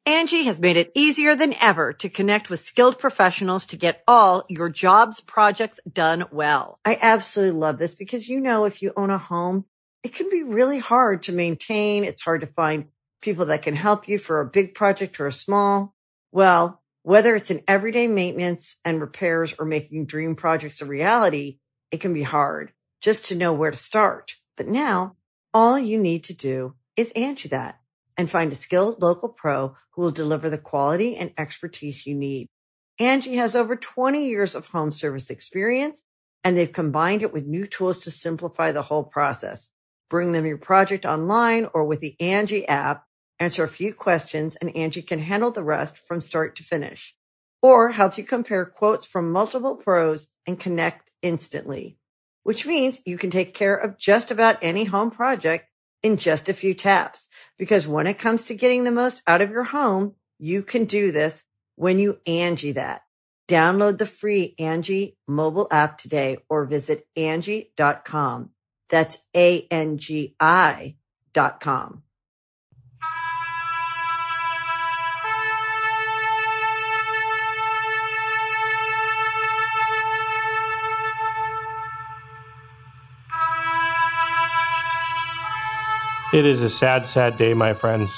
Angie has made it easier than ever to connect with skilled professionals to get all your jobs projects done well. I absolutely love this because, if you own a home, it can be really hard to maintain. It's hard to find people that can help you for a big project or a small. Well, whether it's in everyday maintenance and repairs or making dream projects a reality, it can be hard just to know where to start. But now all you need to do is Angie that and find a skilled local pro who will deliver the quality and expertise you need. Angie has over 20 years of home service experience, and they've combined it with new tools to simplify the whole process. Bring them your project online or with the Angie app, answer a few questions, and Angie can handle the rest from start to finish. Or help you compare quotes from multiple pros and connect instantly, which means you can take care of just about any home project in just a few taps. Because when it comes to getting the most out of your home, you can do this when you Angie that. Download the free Angie mobile app today or visit Angie.com. That's ANGI.com. It is a sad, sad day, my friends.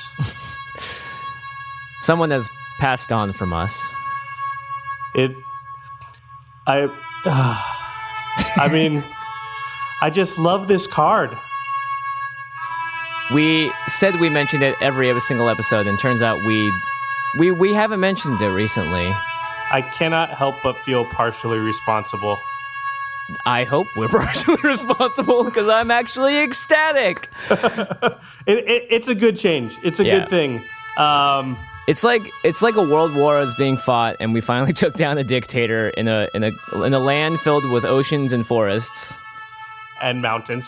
Someone has passed on from us. I mean, I just love this card. We said we mentioned it every single episode, and turns out we haven't mentioned it recently. I cannot help but feel partially responsible. I hope we're partially responsible because I'm actually ecstatic. It's a good change. It's a good thing. It's like a world war is being fought, and we finally took down a dictator in a land filled with oceans and forests and mountains.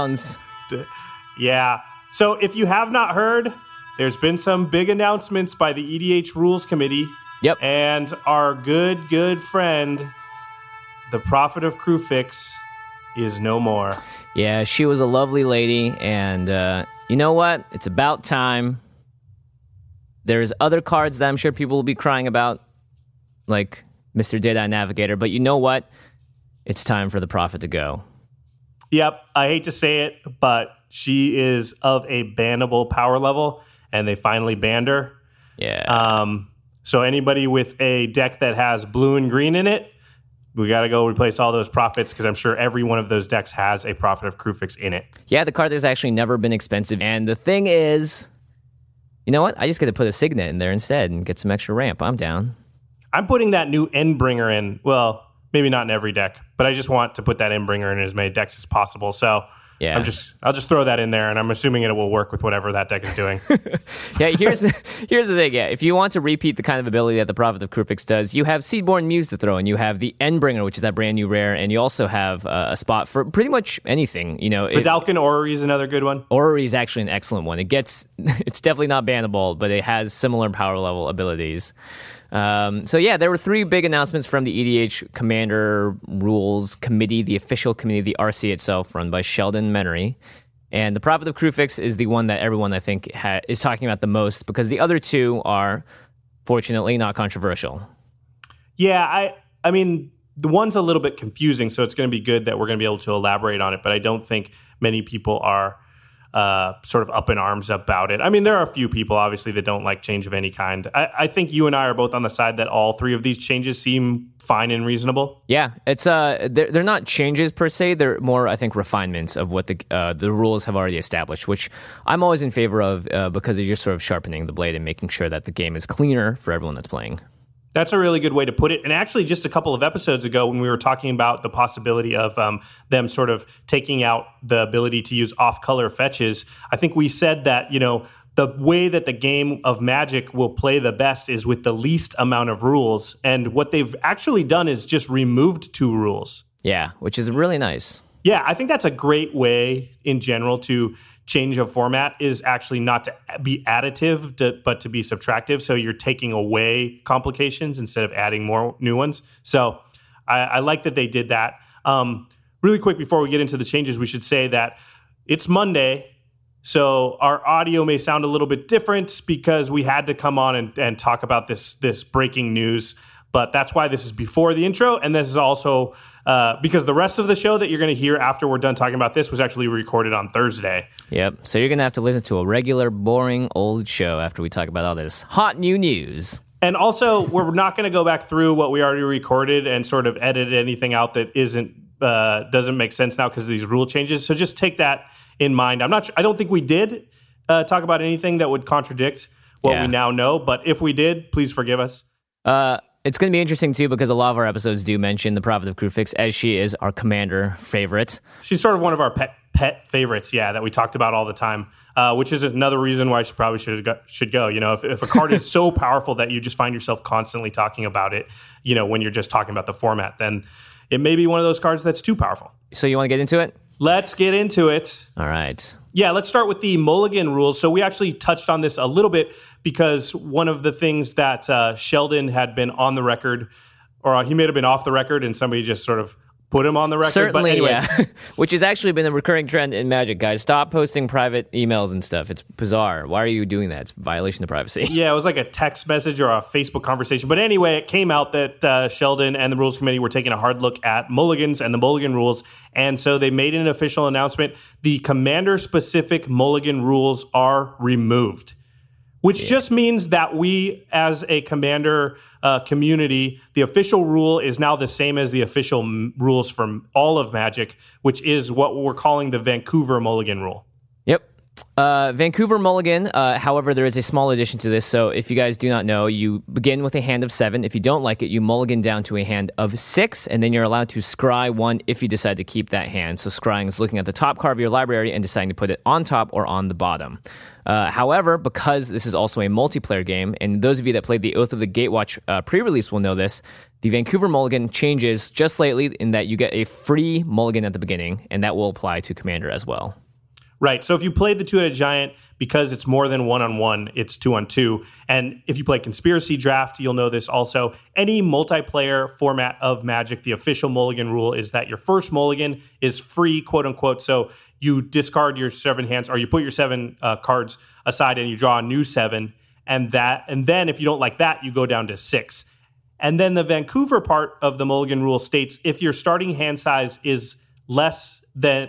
Yeah. So if you have not heard, there's been some big announcements by the EDH Rules Committee. Yep. And our good friend, the Prophet of Kruphix, is no more. Yeah, she was a lovely lady, and you know what? It's about time. There's other cards that I'm sure people will be crying about, like Mr. Deadeye Navigator, but you know what? It's time for the Prophet to go. Yep, I hate to say it, but she is of a bannable power level, and they finally banned her. Yeah. So anybody with a deck that has blue and green in it, we got to go replace all those Prophets, because I'm sure every one of those decks has a Prophet of Kruphix in it. Yeah, the card has actually never been expensive, and the thing is, you know what? I just get to put a Signet in there instead and get some extra ramp. I'm down. I'm putting that new Endbringer in. Well, maybe not in every deck, but I just want to put that Endbringer in as many decks as possible. So yeah, I'll just throw that in there, and I'm assuming it will work with whatever that deck is doing. Yeah, here's the thing. Yeah, if you want to repeat the kind of ability that the Prophet of Kruphix does, you have Seedborn Muse to throw in. You have the Endbringer, which is that brand new rare, and you also have a spot for pretty much anything. Vedalken Orrery is another good one. Orrery is actually an excellent one. It's definitely not bannable, but it has similar power level abilities. So yeah, there were 3 big announcements from the EDH Commander Rules Committee, the official committee, the RC itself, run by Sheldon Menery. And the Prophet of Kruphix is the one that everyone, I think, is talking about the most, because the other 2 are, fortunately, not controversial. Yeah, I mean, the one's a little bit confusing, so it's going to be good that we're going to be able to elaborate on it, but I don't think many people are sort of up in arms about it. I mean, there are a few people, obviously, that don't like change of any kind. I think you and I are both on the side that all 3 of these changes seem fine and reasonable. Yeah, it's they're not changes per se. They're more, I think, refinements of what the rules have already established, which I'm always in favor of because you're sort of sharpening the blade and making sure that the game is cleaner for everyone that's playing. That's a really good way to put it. And actually, just a couple of episodes ago, when we were talking about the possibility of them sort of taking out the ability to use off-color fetches, I think we said that, the way that the game of Magic will play the best is with the least amount of rules. And what they've actually done is just removed 2 rules. Yeah, which is really nice. Yeah, I think that's a great way in general to change of format, is actually not to be additive, but to be subtractive. So you're taking away complications instead of adding more new ones. So I like that they did that. Really quick, before we get into the changes, we should say that it's Monday, So our audio may sound a little bit different because we had to come on and talk about this breaking news. But that's why this is before the intro. And this is also because the rest of the show that you're going to hear after we're done talking about this was actually recorded on Thursday. Yep. So you're going to have to listen to a regular, boring, old show after we talk about all this hot new news. And also, we're not going to go back through what we already recorded and sort of edit anything out that doesn't make sense now because of these rule changes. So just take that in mind. I don't think we did talk about anything that would contradict what we now know. But if we did, please forgive us. It's going to be interesting, too, because a lot of our episodes do mention the Prophet of Kruphix, as she is our commander favorite. She's sort of one of our pet favorites, that we talked about all the time, which is another reason why she probably should go. You know, if a card is so powerful that you just find yourself constantly talking about it, you know, when you're just talking about the format, then it may be one of those cards that's too powerful. So you want to get into it? Let's get into it. All right. Yeah, let's start with the mulligan rules. So we actually touched on this a little bit because one of the things that Sheldon had been on the record, or he may have been off the record and somebody just sort of put him on the record. Certainly, but anyway. yeah. Which has actually been a recurring trend in Magic, guys. Stop posting private emails and stuff. It's bizarre. Why are you doing that? It's a violation of privacy. Yeah, it was like a text message or a Facebook conversation. But anyway, it came out that Sheldon and the Rules Committee were taking a hard look at mulligans and the mulligan rules. And so they made an official announcement. The commander-specific mulligan rules are removed, which just means that we, as a commander community, the official rule is now the same as the official rules from all of Magic, which is what we're calling the Vancouver mulligan rule. Yep. Vancouver mulligan, however, there is a small addition to this. So if you guys do not know, you begin with a hand of 7. If you don't like it, you mulligan down to a hand of 6, and then you're allowed to scry 1 if you decide to keep that hand. So scrying is looking at the top card of your library and deciding to put it on top or on the bottom. However, because this is also a multiplayer game, and those of you that played the Oath of the Gatewatch pre-release will know this, the Vancouver mulligan changes just slightly in that you get a free mulligan at the beginning, and that will apply to Commander as well. Right. So if you played the Two-Headed Giant, because it's more than 1-on-1, it's 2-on-2. And if you play Conspiracy Draft, you'll know this also. Any multiplayer format of Magic, the official mulligan rule is that your first mulligan is free, quote unquote. So you discard your 7 hands, or you put your 7 cards aside and you draw a new 7. And then if you don't like that, you go down to 6. And then the Vancouver part of the mulligan rule states if your starting hand size is less than,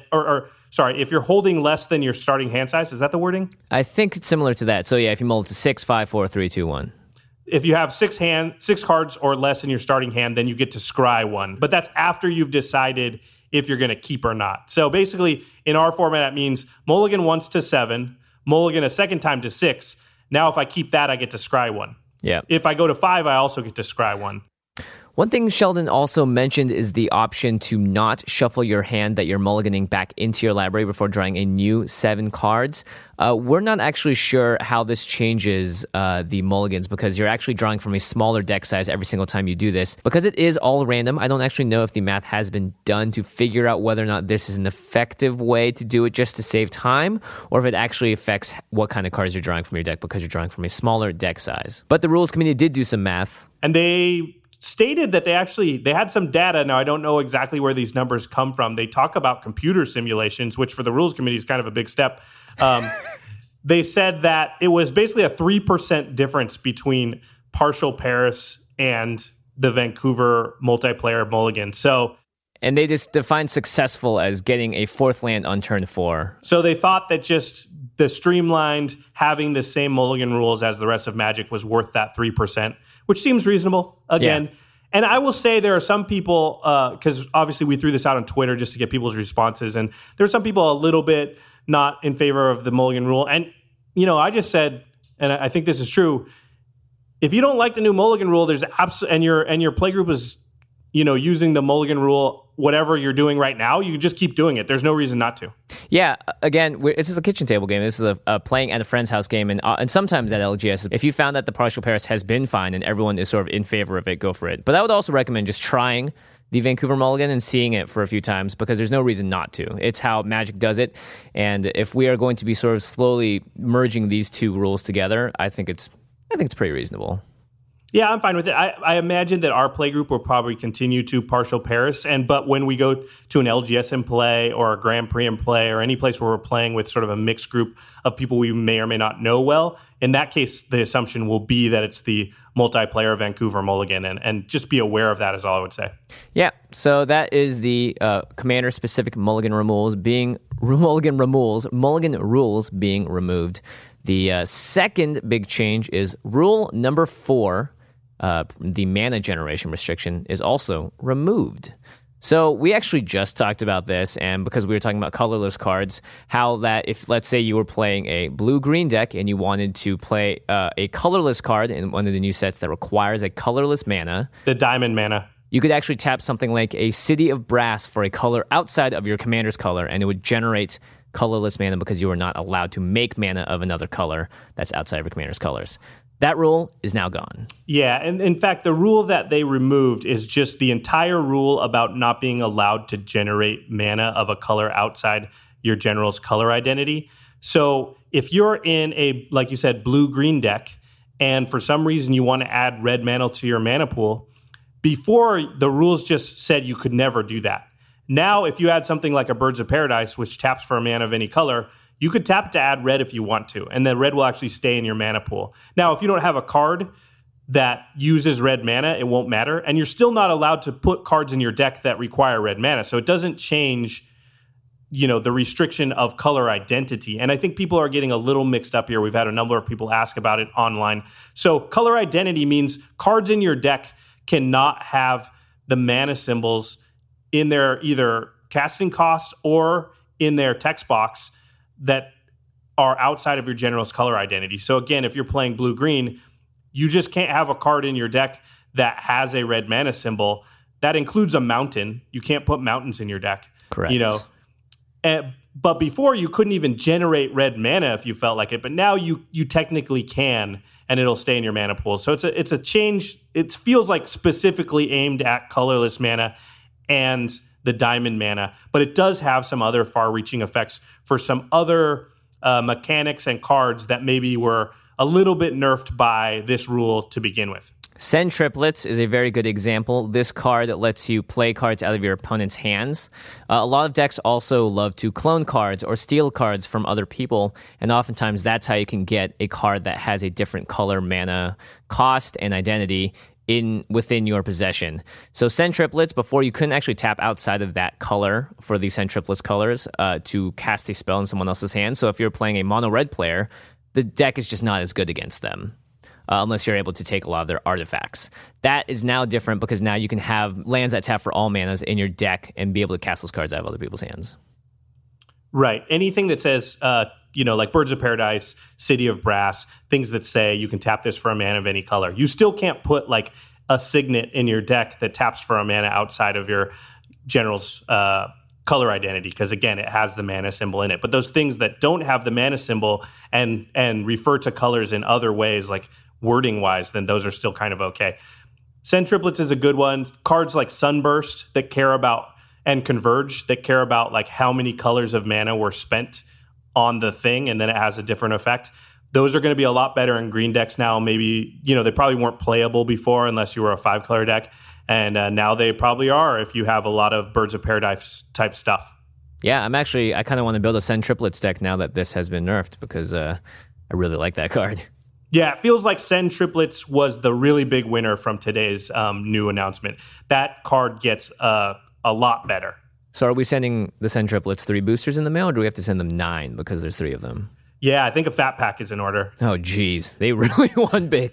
if you're holding less than your starting hand size, is that the wording? I think it's similar to that. So yeah, if you mull it to 6, 5, 4, 3, 2, 1. If you have 6 cards or less in your starting hand, then you get to scry 1. But that's after you've decided if you're going to keep or not. So basically, in our format, that means mulligan once to 7, mulligan a second time to 6. Now, if I keep that, I get to scry 1. Yeah. If I go to 5, I also get to scry 1. One thing Sheldon also mentioned is the option to not shuffle your hand that you're mulliganing back into your library before drawing a new 7 cards. We're not actually sure how this changes the mulligans because you're actually drawing from a smaller deck size every single time you do this. Because it is all random, I don't actually know if the math has been done to figure out whether or not this is an effective way to do it just to save time, or if it actually affects what kind of cards you're drawing from your deck because you're drawing from a smaller deck size. But the Rules Committee did do some math. And they stated that they had some data. Now, I don't know exactly where these numbers come from. They talk about computer simulations, which for the Rules Committee is kind of a big step. They said that it was basically a 3% difference between Partial Paris and the Vancouver multiplayer mulligan. And they just defined successful as getting a 4th land on turn 4. So they thought that just the streamlined having the same mulligan rules as the rest of Magic was worth that 3%, which seems reasonable again. Yeah. And I will say there are some people, because obviously we threw this out on Twitter just to get people's responses, and there are some people a little bit not in favor of the mulligan rule. And, you know, I just said, and I think this is true, if you don't like the new mulligan rule, there's and your playgroup is, you know, using the mulligan rule, whatever you're doing right now, you can just keep doing it. There's no reason not to. Yeah, again, this is a kitchen table game. This is a playing at a friend's house game. And sometimes at LGS, if you found that the Partial Paris has been fine and everyone is sort of in favor of it, go for it. But I would also recommend just trying the Vancouver mulligan and seeing it for a few times because there's no reason not to. It's how Magic does it. And if we are going to be sort of slowly merging these two rules together, I think it's pretty reasonable. Yeah, I'm fine with it. I imagine that our play group will probably continue to partial Paris, but when we go to an LGS play or a Grand Prix play or any place where we're playing with sort of a mixed group of people we may or may not know well, in that case, the assumption will be that it's the multiplayer Vancouver Mulligan, and just be aware of that is all I would say. Yeah, so that is the commander-specific Mulligan rules being removed. The second big change is rule number 4. The mana generation restriction is also removed. So we actually just talked about this, and because we were talking about colorless cards, how that if, let's say, you were playing a blue-green deck and you wanted to play a colorless card in one of the new sets that requires a colorless mana, the diamond mana, you could actually tap something like a City of Brass for a color outside of your commander's color, and it would generate colorless mana because you are not allowed to make mana of another color that's outside of your commander's colors. That rule is now gone. Yeah, and in fact, the rule that they removed is just the entire rule about not being allowed to generate mana of a color outside your general's color identity. So if you're in a, like you said, blue-green deck, and for some reason you want to add red mana to your mana pool, before the rules just said you could never do that. Now, if you add something like a Birds of Paradise, which taps for a mana of any color, you could tap to add red if you want to, and then red will actually stay in your mana pool. Now, if you don't have a card that uses red mana, it won't matter, and you're still not allowed to put cards in your deck that require red mana, so it doesn't change, the restriction of color identity. And I think people are getting a little mixed up here. We've had a number of people ask about it online. So color identity means cards in your deck cannot have the mana symbols in their either casting cost or in their text box that are outside of your general's color identity. So again, if you're playing blue-green, you just can't have a card in your deck that has a red mana symbol. That includes a mountain. You can't put mountains in your deck. Correct. But before, you couldn't even generate red mana if you felt like it. But now you technically can, and it'll stay in your mana pool. So it's a change. It feels like specifically aimed at colorless mana and the diamond mana, but it does have some other far-reaching effects for some other mechanics and cards that maybe were a little bit nerfed by this rule to begin with. Send Triplets is a very good example. This card lets you play cards out of your opponent's hands. A lot of decks also love to clone cards or steal cards from other people, and oftentimes that's how you can get a card that has a different color, mana, cost, and identity within your possession. So Send Triplets, before you couldn't actually tap outside of that color for the Send Triplets colors to cast a spell in someone else's hand. So if you're playing a mono-red player, the deck is just not as good against them. Unless you're able to take a lot of their artifacts. That is now different because now you can have lands that tap for all manas in your deck and be able to cast those cards out of other people's hands. Right. Anything that says, like Birds of Paradise, City of Brass, things that say you can tap this for a mana of any color. You still can't put like a signet in your deck that taps for a mana outside of your general's color identity, because again, it has the mana symbol in it. But those things that don't have the mana symbol and refer to colors in other ways, like wording wise, then those are still kind of okay. Send Triplets is a good one. Cards like Sunburst that care about, and Converge that care about like how many colors of mana were spent on the thing, and then it has a different effect. Those are going to be a lot better in green decks now. Maybe, they probably weren't playable before unless you were a 5-color deck. And now they probably are if you have a lot of Birds of Paradise type stuff. Yeah, I kind of want to build a Send Triplets deck now that this has been nerfed because I really like that card. Yeah, it feels like Send Triplets was the really big winner from today's new announcement. That card gets a lot better. So are we sending the Send Triplets 3 boosters in the mail, or do we have to send them 9 because there's 3 of them? Yeah, I think a fat pack is in order. Oh, geez. They really won big.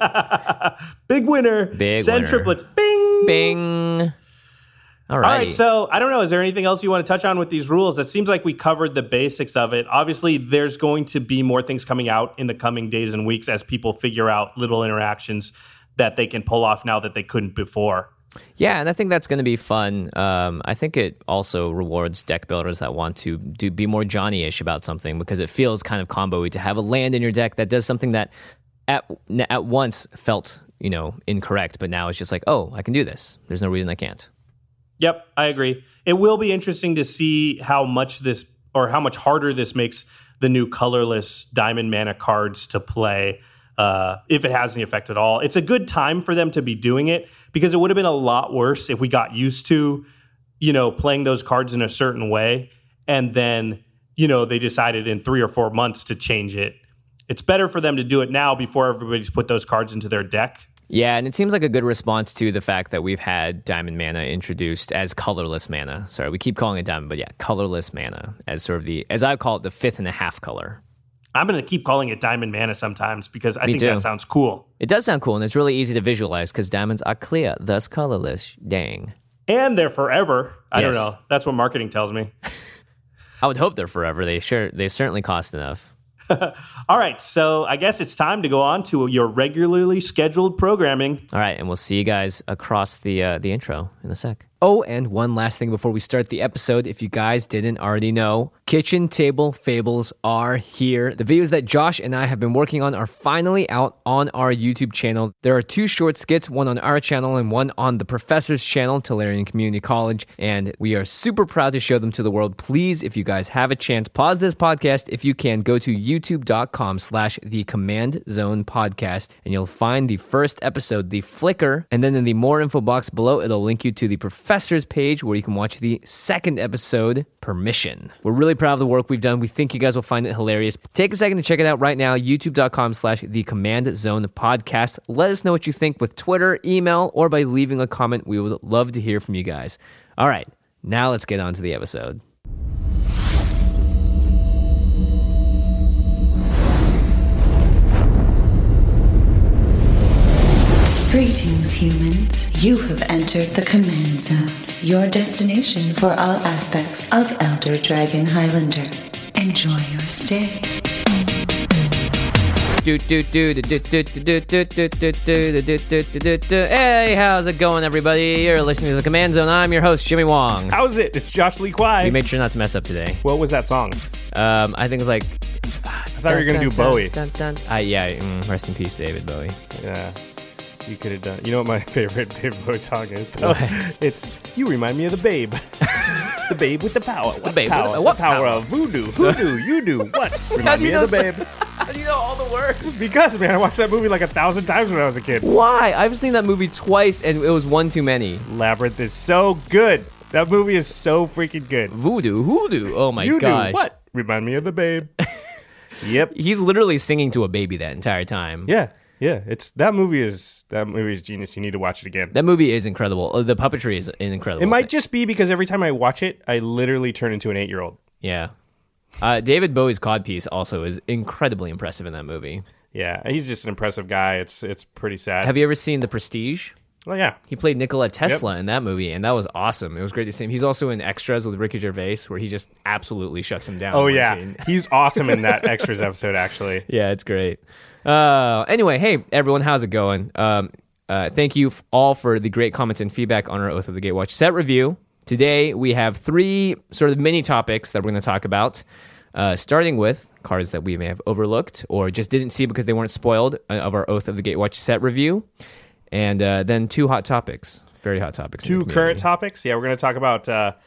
Big winner. Big Send winner. Triplets. Bing. Bing. All right, so I don't know. Is there anything else you want to touch on with these rules? It seems like we covered the basics of it. Obviously, there's going to be more things coming out in the coming days and weeks as people figure out little interactions that they can pull off now that they couldn't before. Yeah, and I think that's going to be fun. I think it also rewards deck builders that want to be more Johnny-ish about something, because it feels kind of combo-y to have a land in your deck that does something that at once felt, incorrect, but now it's just like, oh, I can do this. There's no reason I can't. Yep, I agree. It will be interesting to see how much harder this makes the new colorless diamond mana cards to play. if it has any effect at all. It's a good time for them to be doing it because it would have been a lot worse if we got used to, playing those cards in a certain way. And then, they decided in 3 or 4 months to change it. It's better for them to do it now before everybody's put those cards into their deck. Yeah, and it seems like a good response to the fact that we've had Diamond Mana introduced as colorless mana. Sorry, we keep calling it Diamond, but yeah, colorless mana as sort of as I call it, the 5.5 color. I'm going to keep calling it Diamond Mana sometimes because I think that sounds cool. It does sound cool, and it's really easy to visualize because diamonds are clear, thus colorless. Dang. And they're forever. I don't know. That's what marketing tells me. I would hope they're forever. They certainly cost enough. All right, so I guess it's time to go on to your regularly scheduled programming. All right, and we'll see you guys across the intro in a sec. Oh, and one last thing before we start the episode, if you guys didn't already know, Kitchen Table Fables are here. The videos that Josh and I have been working on are finally out on our YouTube channel. There are 2 short skits, one on our channel and one on the professor's channel, Tolarian Community College, and we are super proud to show them to the world. Please, if you guys have a chance, pause this podcast. If you can, go to youtube.com/The Command Zone Podcast, and you'll find the first episode, the flicker, and then in the more info box below, it'll link you to the professor's page where you can watch the second episode, Permission. We're really proud of the work we've done. We think you guys will find it hilarious. Take a second to check it out right now, youtube.com/The Command Zone Podcast. Let us know what you think with Twitter, email, or by leaving a comment. We would love to hear from you guys. All right, now let's get on to the episode. Greetings, humans. You have entered the Command Zone, your destination for all aspects of Elder Dragon Highlander. Enjoy your stay. Hey, how's it going, everybody? You're listening to The Command Zone. I'm your host, Jimmy Wong. How's it? It's Josh Lee Kwai. We made sure not to mess up today. What was that song? I think it's like... I thought you were going to do Bowie. Rest in peace, David Bowie. Yeah. You could have done. You know what my favorite David Bowie song is? It's "You Remind Me of the Babe." The babe with the power. What babe? Power? What power power? of voodoo? Voodoo, you do what? Remind me of the babe. How do you know all the words? Because, man, I watched that movie like 1,000 times when I was a kid. Why? I've seen that movie twice, and it was one too many. Labyrinth is so good. That movie is so freaking good. Voodoo, hoodoo. Oh my you gosh. Do what? Remind me of the babe. Yep. He's literally singing to a baby that entire time. Yeah. Yeah, that movie is genius. You need to watch it again. That movie is incredible. The puppetry is incredible. It might just be because every time I watch it, I literally turn into an 8-year-old. Yeah. David Bowie's codpiece also is incredibly impressive in that movie. Yeah, he's just an impressive guy. It's pretty sad. Have you ever seen The Prestige? Oh, yeah. He played Nikola Tesla in that movie, and that was awesome. It was great to see him. He's also in Extras with Ricky Gervais, where he just absolutely shuts him down. Oh, yeah. He's awesome in that Extras episode, actually. Yeah, it's great. Anyway, hey, everyone, how's it going? Thank you all for the great comments and feedback on our Oath of the Gatewatch set review. Today, we have 3 sort of mini topics that we're going to talk about, starting with cards that we may have overlooked or just didn't see because they weren't spoiled of our Oath of the Gatewatch set review, and then 2 hot topics, very hot topics. 2 current topics? Yeah, we're going to talk about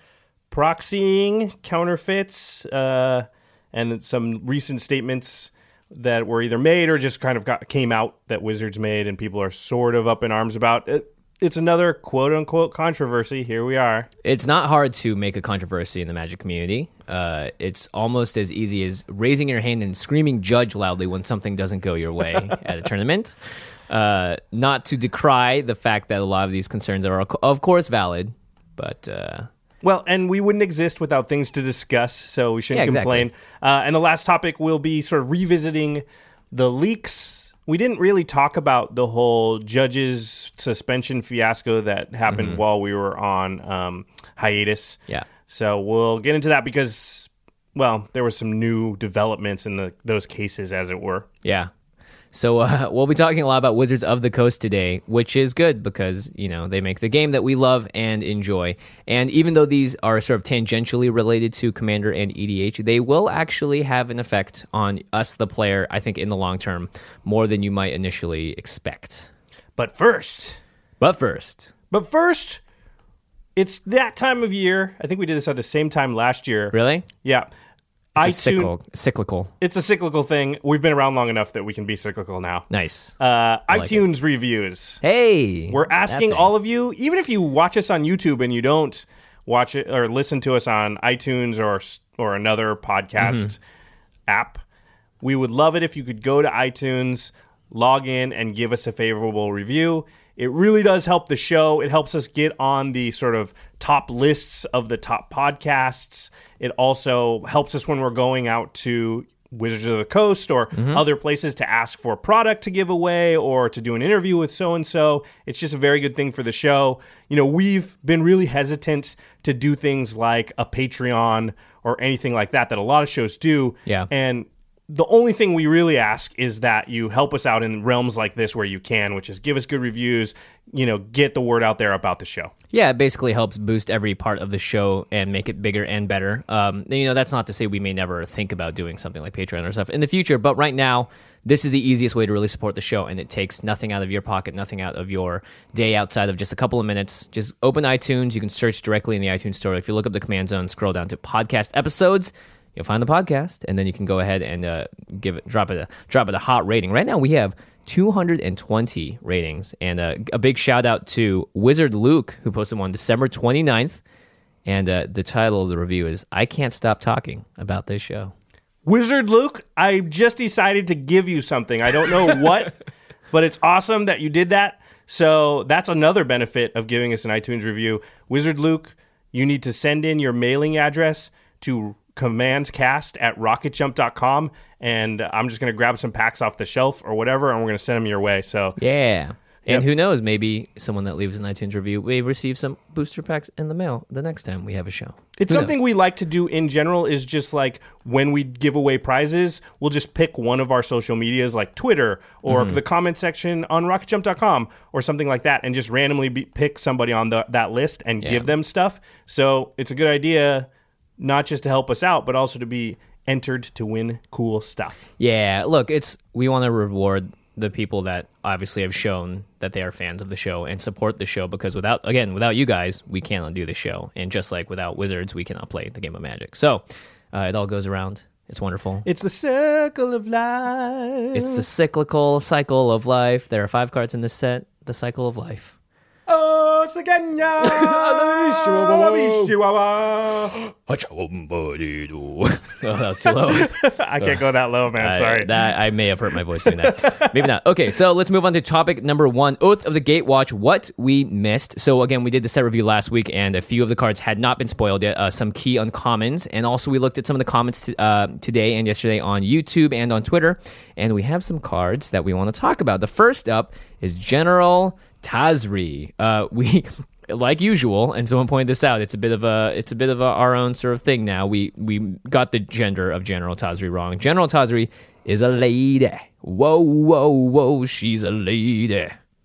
proxying, counterfeits, and some recent statements that were either made or just kind of came out that Wizards made and people are sort of up in arms about. It's another quote-unquote controversy. Here we are. It's not hard to make a controversy in the Magic community. It's almost as easy as raising your hand and screaming judge loudly when something doesn't go your way at a tournament. Not to decry the fact that a lot of these concerns are, of course, valid, but... Well, and we wouldn't exist without things to discuss, so we shouldn't complain. Exactly. And the last topic will be sort of revisiting the leaks. We didn't really talk about the whole judges suspension fiasco that happened while we were on hiatus. Yeah. So we'll get into that because, well, there were some new developments in those cases, as it were. Yeah. So we'll be talking a lot about Wizards of the Coast today, which is good because, you know, they make the game that we love and enjoy. And even though these are sort of tangentially related to Commander and EDH, they will actually have an effect on us, the player, I think, in the long term, more than you might initially expect. But first, it's that time of year. I think we did this at the same time last year. Really? Yeah. It's cyclical. It's a cyclical thing. We've been around long enough that we can be cyclical now. Nice. iTunes reviews. Hey, we're asking all of you, even if you watch us on YouTube and you don't watch it or listen to us on iTunes or another podcast app, we would love it if you could go to iTunes, log in, and give us a favorable review. It really does help the show. It helps us get on the sort of top lists of the top podcasts. It also helps us when we're going out to Wizards of the Coast or other places to ask for a product to give away or to do an interview with so-and-so. It's just a very good thing for the show. You know, we've been really hesitant to do things like a Patreon or anything like that a lot of shows do. Yeah. And the only thing we really ask is that you help us out in realms like this where you can, which is give us good reviews, you know, get the word out there about the show. Yeah, it basically helps boost every part of the show and make it bigger and better. You know, that's not to say we may never think about doing something like Patreon or stuff in the future, but right now, this is the easiest way to really support the show, and it takes nothing out of your pocket, nothing out of your day outside of just a couple of minutes. Just open iTunes. You can search directly in the iTunes store. If you look up the Command Zone, scroll down to podcast episodes, you'll find the podcast, and then you can go ahead and drop it a hot rating. Right now, we have 220 ratings, and a big shout out to Wizard Luke, who posted one December 29th, and the title of the review is "I Can't Stop Talking About This Show." Wizard Luke, I just decided to give you something. I don't know what, but it's awesome that you did that. So that's another benefit of giving us an iTunes review. Wizard Luke, you need to send in your mailing address to commandcast@rocketjump.com, and I'm just going to grab some packs off the shelf or whatever, and we're going to send them your way. So yeah. And who knows, maybe someone that leaves an iTunes review may receive some booster packs in the mail the next time we have a show. It's something we like to do in general is just like when we give away prizes, we'll just pick one of our social medias like Twitter or the comment section on rocketjump.com or something like that and just randomly pick somebody on that list and give them stuff. So it's a good idea not just to help us out, but also to be entered to win cool stuff. Yeah, look, we want to reward the people that obviously have shown that they are fans of the show and support the show, because without you guys, we cannot do the show. And just like without Wizards, we cannot play the game of Magic. So it all goes around. It's wonderful. It's the circle of life. It's the cyclical cycle of life. There are 5 cards in this set. The cycle of life. Oh, Saganya! Oh, that was too low. I can't go that low, man. Sorry. I may have hurt my voice doing that. Maybe not. Okay, so let's move on to topic number 1, Oath of the Gatewatch, what we missed. So again, we did the set review last week, and a few of the cards had not been spoiled yet, some key uncommons, and also we looked at some of the comments today and yesterday on YouTube and on Twitter, and we have some cards that we want to talk about. The first up is General Tazri. We, like usual, and someone pointed this out, it's a bit of our own sort of thing now. We got the gender of General Tazri wrong. General Tazri is a lady. Whoa, she's a lady.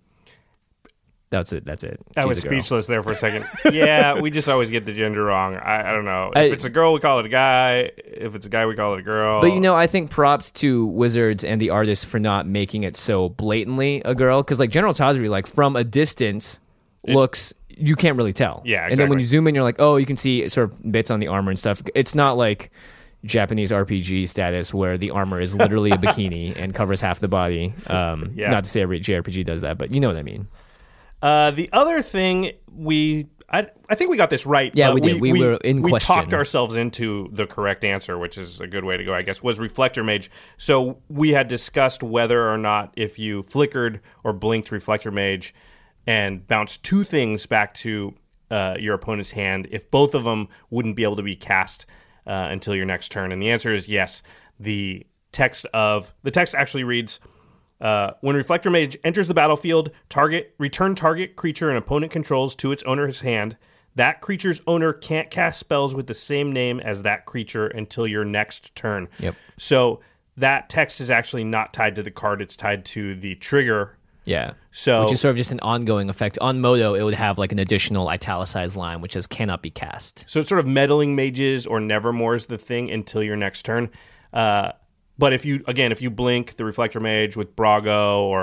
That's it. I was speechless there for a second. Yeah, we just always get the gender wrong. I don't know. If it's a girl, we call it a guy. If it's a guy, we call it a girl. But I think props to Wizards and the artists for not making it so blatantly a girl. Because like General Tazri, like from a distance, looks, you can't really tell. Yeah, exactly. And then when you zoom in, you're like, oh, you can see sort of bits on the armor and stuff. It's not like Japanese RPG status where the armor is literally a bikini and covers half the body. Not to say every JRPG does that, but you know what I mean. The other thing I think we got this right. Yeah, we did. We were in question. We talked ourselves into the correct answer, which is a good way to go, I guess, was Reflector Mage. So we had discussed whether or not if you flickered or blinked Reflector Mage and bounced 2 things back to your opponent's hand, if both of them wouldn't be able to be cast until your next turn. And the answer is yes. The text actually reads, when Reflector Mage enters the battlefield, return target creature an opponent controls to its owner's hand. That creature's owner can't cast spells with the same name as that creature until your next turn. Yep. So that text is actually not tied to the card. It's tied to the trigger. Yeah. So, which is sort of just an ongoing effect. On Moto, it would have like an additional italicized line, which says cannot be cast. So it's sort of meddling mages or Nevermore is the thing until your next turn. But if you blink the Reflector Mage with Brago or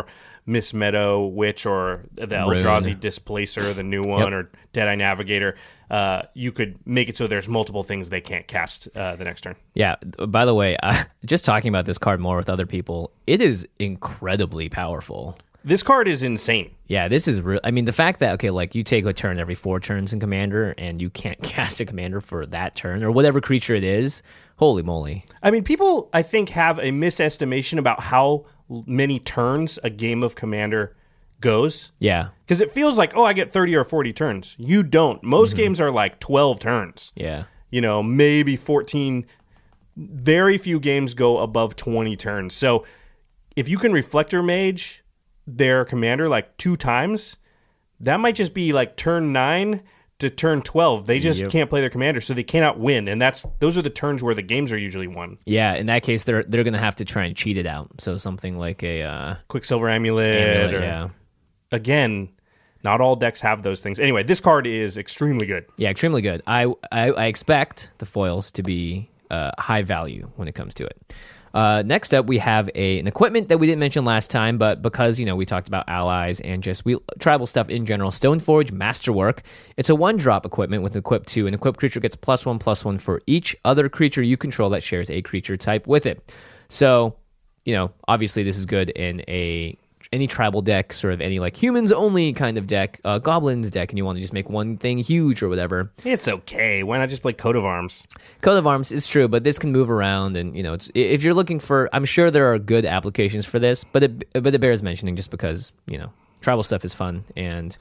Miss Meadow Witch or the Eldrazi Displacer, the new one, or Deadeye Navigator, you could make it so there's multiple things they can't cast the next turn. Yeah. By the way, just talking about this card more with other people, it is incredibly powerful. This card is insane. Yeah, this is real. I mean, the fact that, okay, like you take a turn every 4 turns in Commander and you can't cast a commander for that turn or whatever creature it is, holy moly. I mean, people, I think, have a misestimation about how many turns a game of Commander goes. Yeah. Because it feels like, I get 30 or 40 turns. You don't. Most games are like 12 turns. Yeah. Maybe 14. Very few games go above 20 turns. So if you can Reflector Mage their commander like 2 times, that might just be like turn 9 to turn 12. They just can't play their commander, so they cannot win. And those are the turns where the games are usually won. Yeah, in that case, they're going to have to try and cheat it out. So something like a Quicksilver Amulet. Again, not all decks have those things. Anyway, this card is extremely good. Yeah, extremely good. I expect the foils to be high value when it comes to it. Next up, we have an equipment that we didn't mention last time, but because, we talked about allies and just tribal stuff in general, Stoneforge Masterwork. It's a 1-drop equipment with Equip 2. An equipped creature gets +1/+1 for each other creature you control that shares a creature type with it. So, obviously this is good in any tribal deck, sort of any like humans only kind of deck, goblins deck, and you want to just make one thing huge or whatever. It's okay. Why not just play Coat of Arms? Coat of Arms is true, but this can move around, and it's, if you're looking for, I'm sure there are good applications for this, but it bears mentioning just because tribal stuff is fun, and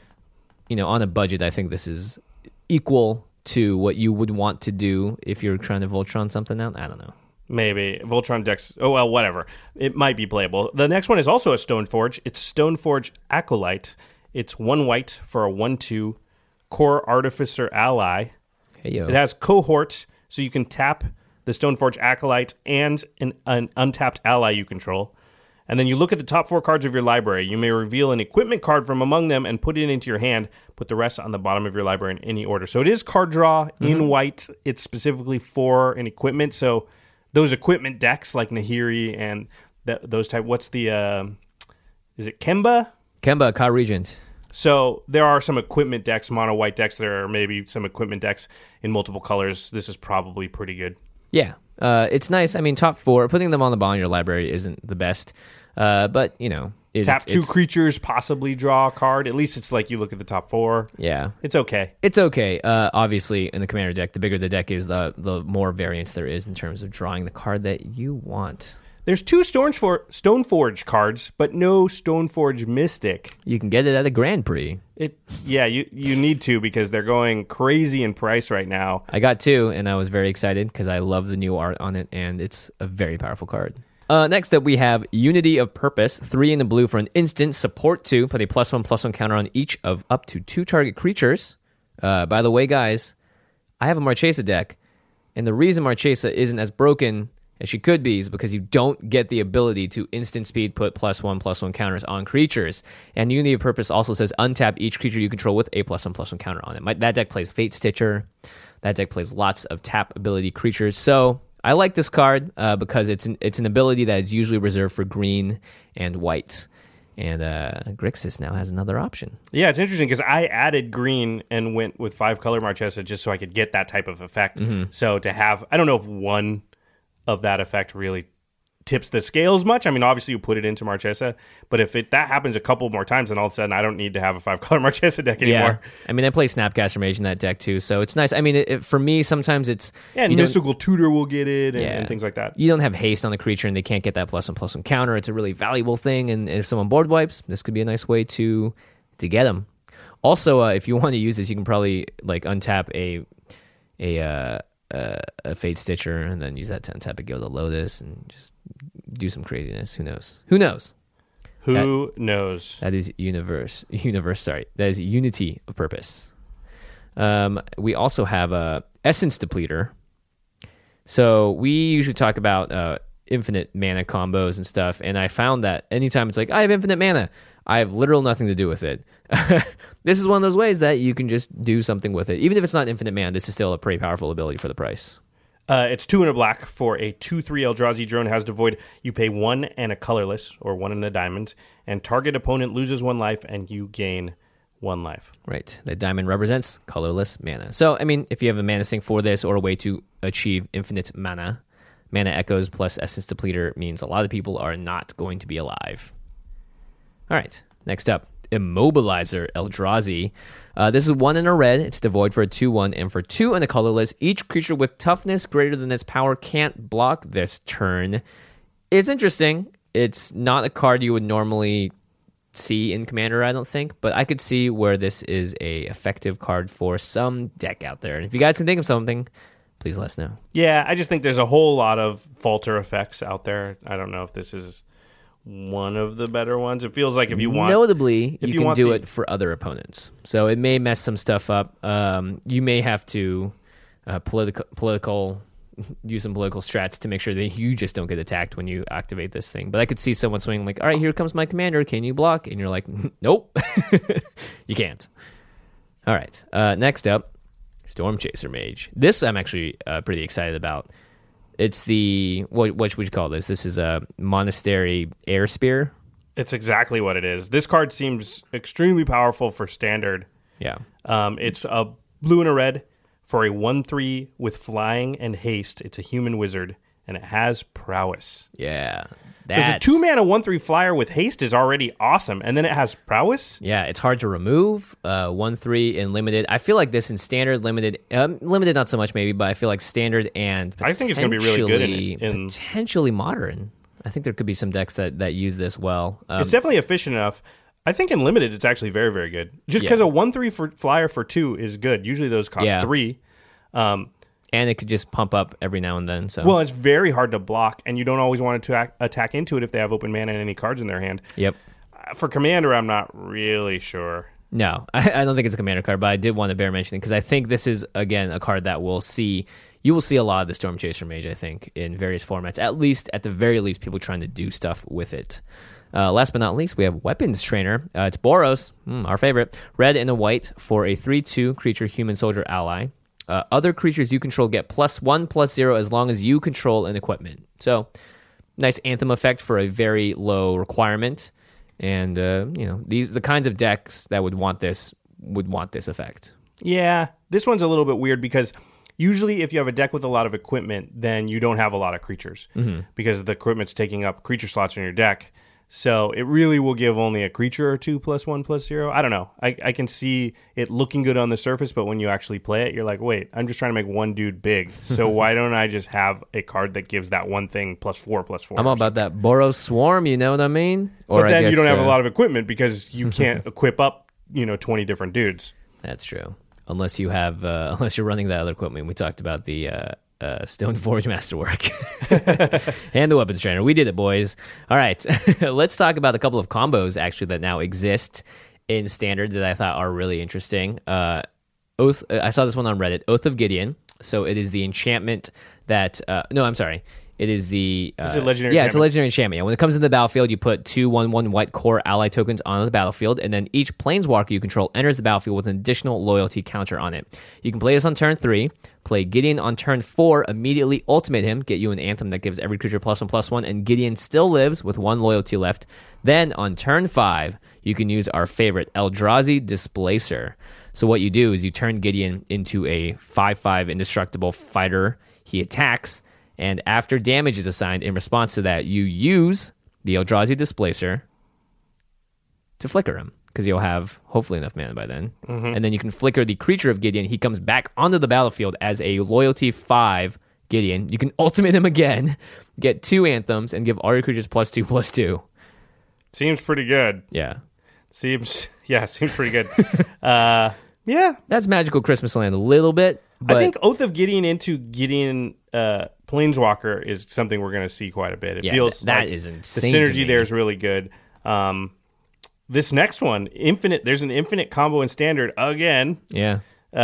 on a budget, I think this is equal to what you would want to do if you're trying to Voltron something out. I don't know. Maybe. Voltron decks, whatever. It might be playable. The next one is also a Stoneforge. It's Stoneforge Acolyte. It's 1 white for a 1/2 core artificer ally. Hey-yo. It has Cohort, so you can tap the Stoneforge Acolyte and an untapped ally you control. And then you look at the top 4 cards of your library. You may reveal an equipment card from among them and put it into your hand. Put the rest on the bottom of your library in any order. So it is card draw in white. It's specifically for an equipment, so those equipment decks like Nahiri and those type. What's the? Is it Kemba? Kemba, Ka Regent. So there are some equipment decks, mono white decks. There are maybe some equipment decks in multiple colors. This is probably pretty good. Yeah, it's nice. I mean, top 4, putting them on the bottom of your library isn't the best, but tap 2 creatures, possibly draw a card. At least it's like you look at the top 4. Yeah, it's okay. It's okay. Obviously, in the commander deck, the bigger the deck is, the more variance there is in terms of drawing the card that you want. There's 2 Stoneforge cards, but no Stoneforge Mystic. You can get it at a Grand Prix. You need to, because they're going crazy in price right now. I got 2, and I was very excited because I love the new art on it, and it's a very powerful card. Next up, we have Unity of Purpose, 3 in the blue for an instant, support 2, put a +1/+1 counter on each of up to 2 target creatures. By the way, guys, I have a Marchesa deck, and the reason Marchesa isn't as broken as she could be is because you don't get the ability to instant speed put +1/+1 counters on creatures. And Unity of Purpose also says untap each creature you control with a +1/+1 counter on it. That deck plays Fate Stitcher. That deck plays lots of tap ability creatures. So I like this card because it's an ability that is usually reserved for green and white. And Grixis now has another option. Yeah, it's interesting because I added green and went with 5-color Marchesa just so I could get that type of effect. So to have, I don't know if one of that effect really tips the scales much. I mean, obviously you put it into Marchesa, but if that happens a couple more times, then all of a sudden I don't need to have a 5-color Marchesa deck anymore. Yeah. I mean, I play Snapcaster Mage in that deck too, so it's nice. I mean, for me, sometimes it's... Yeah, and Mystical Tutor will get it and things like that. You don't have haste on the creature and they can't get that +1/+1 counter. It's a really valuable thing, and if someone board wipes, this could be a nice way to get them. Also, if you want to use this, you can probably untap a Fate Stitcher and then use that to untap a Gilded Lotus and just do some craziness. Who knows? Who knows? That is that is Unity of Purpose. We also have a Essence Depleter. So we usually talk about infinite mana combos and stuff, and I found that anytime it's like, I have infinite mana, I have literal nothing to do with it. This is one of those ways that you can just do something with it. Even if it's not infinite mana, this is still a pretty powerful ability for the price. It's 2 and a black for a 2/3 Eldrazi drone, has Devoid. You pay 1 and a colorless, or 1 and a diamond, and target opponent loses 1 life, and you gain 1 life. Right. The diamond represents colorless mana. So, I mean, if you have a mana sink for this or a way to achieve infinite mana echoes plus essence depleter means a lot of people are not going to be alive. All right. Next up, Immobilizer Eldrazi. This is 1 and a red. It's Devoid for a 2/1, and for 2 and a colorless, each creature with toughness greater than its power can't block this turn. It's interesting. It's not a card you would normally see in Commander, I don't think, but I could see where this is a effective card for some deck out there. And if you guys can think of something, please let us know. Yeah, I just think there's a whole lot of falter effects out there. I don't know if this is one of the better ones. It feels like if you want... Notably, you can do it for other opponents. So it may mess some stuff up. You may have to use some political strats to make sure that you just don't get attacked when you activate this thing. But I could see someone swinging like, all right, here comes my commander. Can you block? And you're like, nope, you can't. All right. Next up, Storm Chaser Mage. This I'm actually pretty excited about. It's the, what would you call this? This is a Monastery Air Spear. It's exactly what it is. This card seems extremely powerful for Standard. Yeah. It's a blue and a red for a 1/3 with flying and haste. It's a human wizard, and it has prowess. Yeah. So it's a 2 mana 1/3 flyer with haste is already awesome, and then it has prowess? Yeah, it's hard to remove. 1/3 in limited. I feel like this in Standard, limited not so much maybe, but I feel like Standard and I think it's going to be really good in potentially Modern. I think there could be some decks that use this well. It's definitely efficient enough. I think in limited it's actually very, very good. Just because a 1/3 for flyer for 2 is good. Usually those cost 3. And it could just pump up every now and then. So well, it's very hard to block, and you don't always want to attack into it if they have open mana and any cards in their hand. Yep. For Commander, I'm not really sure. No, I don't think it's a Commander card, but I did want to bear mentioning because I think this is, again, a card that you will see a lot of the Storm Chaser Mage, I think, in various formats. At the very least, people trying to do stuff with it. Last but not least, we have Weapons Trainer. It's Boros, our favorite. Red and a white for a 3/2 creature human soldier ally. Other creatures you control get +1/+0 as long as you control an equipment. So, nice Anthem effect for a very low requirement. And, the kinds of decks that would want this effect. Yeah, this one's a little bit weird because usually if you have a deck with a lot of equipment, then you don't have a lot of creatures because the equipment's taking up creature slots in your deck. So it really will give only a creature or two +1/+0. I don't know. I can see it looking good on the surface, but when you actually play it, you're like, wait, I'm just trying to make one dude big. So why don't I just have a card that gives that one thing +4/+4? I'm all about that Boros Swarm, you know what I mean? Or but then you don't have a lot of equipment because you can't equip up, 20 different dudes. That's true. Unless you have, unless you're running that other equipment. We talked about the Stoneforge Masterwork and the Weapons Trainer. We did it, boys. All right, let's talk about a couple of combos actually that now exist in Standard that I thought are really interesting. Oath. I saw this one on Reddit. Oath of Gideon. So it is the enchantment that. It is the it's a legendary it's a legendary enchantment. When it comes into the battlefield, you put 2/1/1 white core ally tokens on the battlefield, and then each planeswalker you control enters the battlefield with an additional loyalty counter on it. You can play this on turn 3, play Gideon on turn 4, immediately ultimate him, get you an Anthem that gives every creature +1/+1, and Gideon still lives with 1 loyalty left. Then on turn 5, you can use our favorite Eldrazi Displacer. So what you do is you turn Gideon into a 5/5 indestructible fighter. He attacks. And after damage is assigned in response to that, you use the Eldrazi Displacer to flicker him, because you'll have hopefully enough mana by then. And then you can flicker the creature of Gideon. He comes back onto the battlefield as a loyalty 5 Gideon. You can ultimate him again, get 2 Anthems, and give all your creatures +2/+2. Seems pretty good. Yeah. Seems pretty good. Yeah. That's Magical Christmas Land a little bit. But I think Oath of Gideon into Gideon Planeswalker is something we're going to see quite a bit. It feels that like is insane. The synergy there is really good. This next one, there's an infinite combo in Standard again. Yeah.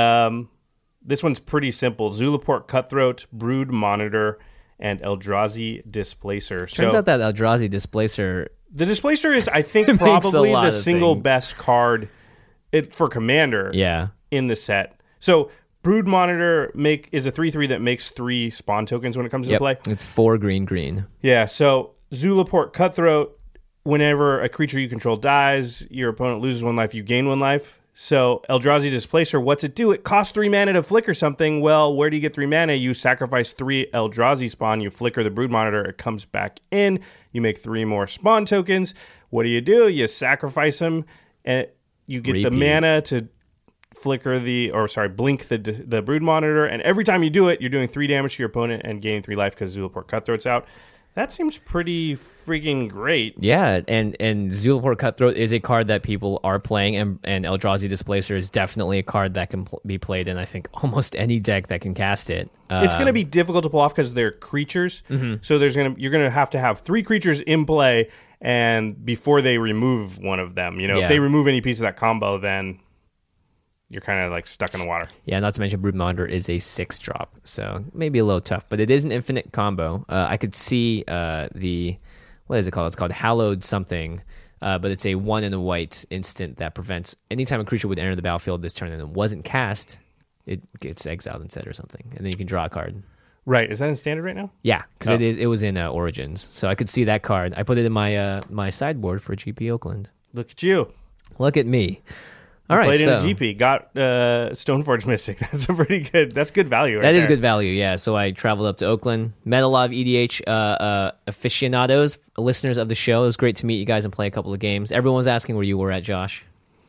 This one's pretty simple. Zulaport Cutthroat, Brood Monitor, and Eldrazi Displacer. Turns out that Eldrazi Displacer... The Displacer is, I think, probably the single best card for Commander in the set. So Brood Monitor is a 3/3 that makes 3 spawn tokens when it comes into play. It's 4 green. Yeah, so Zulaport Cutthroat, whenever a creature you control dies, your opponent loses 1 life, you gain 1 life. So Eldrazi Displacer, what's it do? It costs 3 mana to flicker something. Well, where do you get 3 mana? You sacrifice 3 Eldrazi spawn, you flicker the Brood Monitor, it comes back in, you make 3 more spawn tokens. What do? You sacrifice them, and you get the mana to flicker blink the Brood Monitor, and every time you do it, you're doing 3 damage to your opponent and gaining 3 life because Zulaport Cutthroat's out. That seems pretty freaking great. Yeah, and Zulaport Cutthroat is a card that people are playing, and Eldrazi Displacer is definitely a card that can be played in, I think, almost any deck that can cast it. It's going to be difficult to pull off because they're creatures, so you're going to have 3 creatures in play, and before they remove one of them, if they remove any piece of that combo, then you're kind of like stuck in the water. Yeah, not to mention Brood Monitor is a 6-drop, so maybe a little tough, but it is an infinite combo. I could see what is it called? It's called Hallowed something, but it's a 1 and a white instant that prevents anytime a creature would enter the battlefield this turn and it wasn't cast, it gets exiled instead or something, and then you can draw a card. Right, is that in Standard right now? Yeah, because it was in Origins, so I could see that card. I put it in my sideboard for GP Oakland. Look at you. Look at me. All right, played in a GP, got Stoneforge Mystic. That's that's good value right That is there. good value, yeah. So I traveled up to Oakland, met a lot of EDH aficionados, listeners of the show. It was great to meet you guys and play a couple of games. Everyone was asking where you were at, Josh.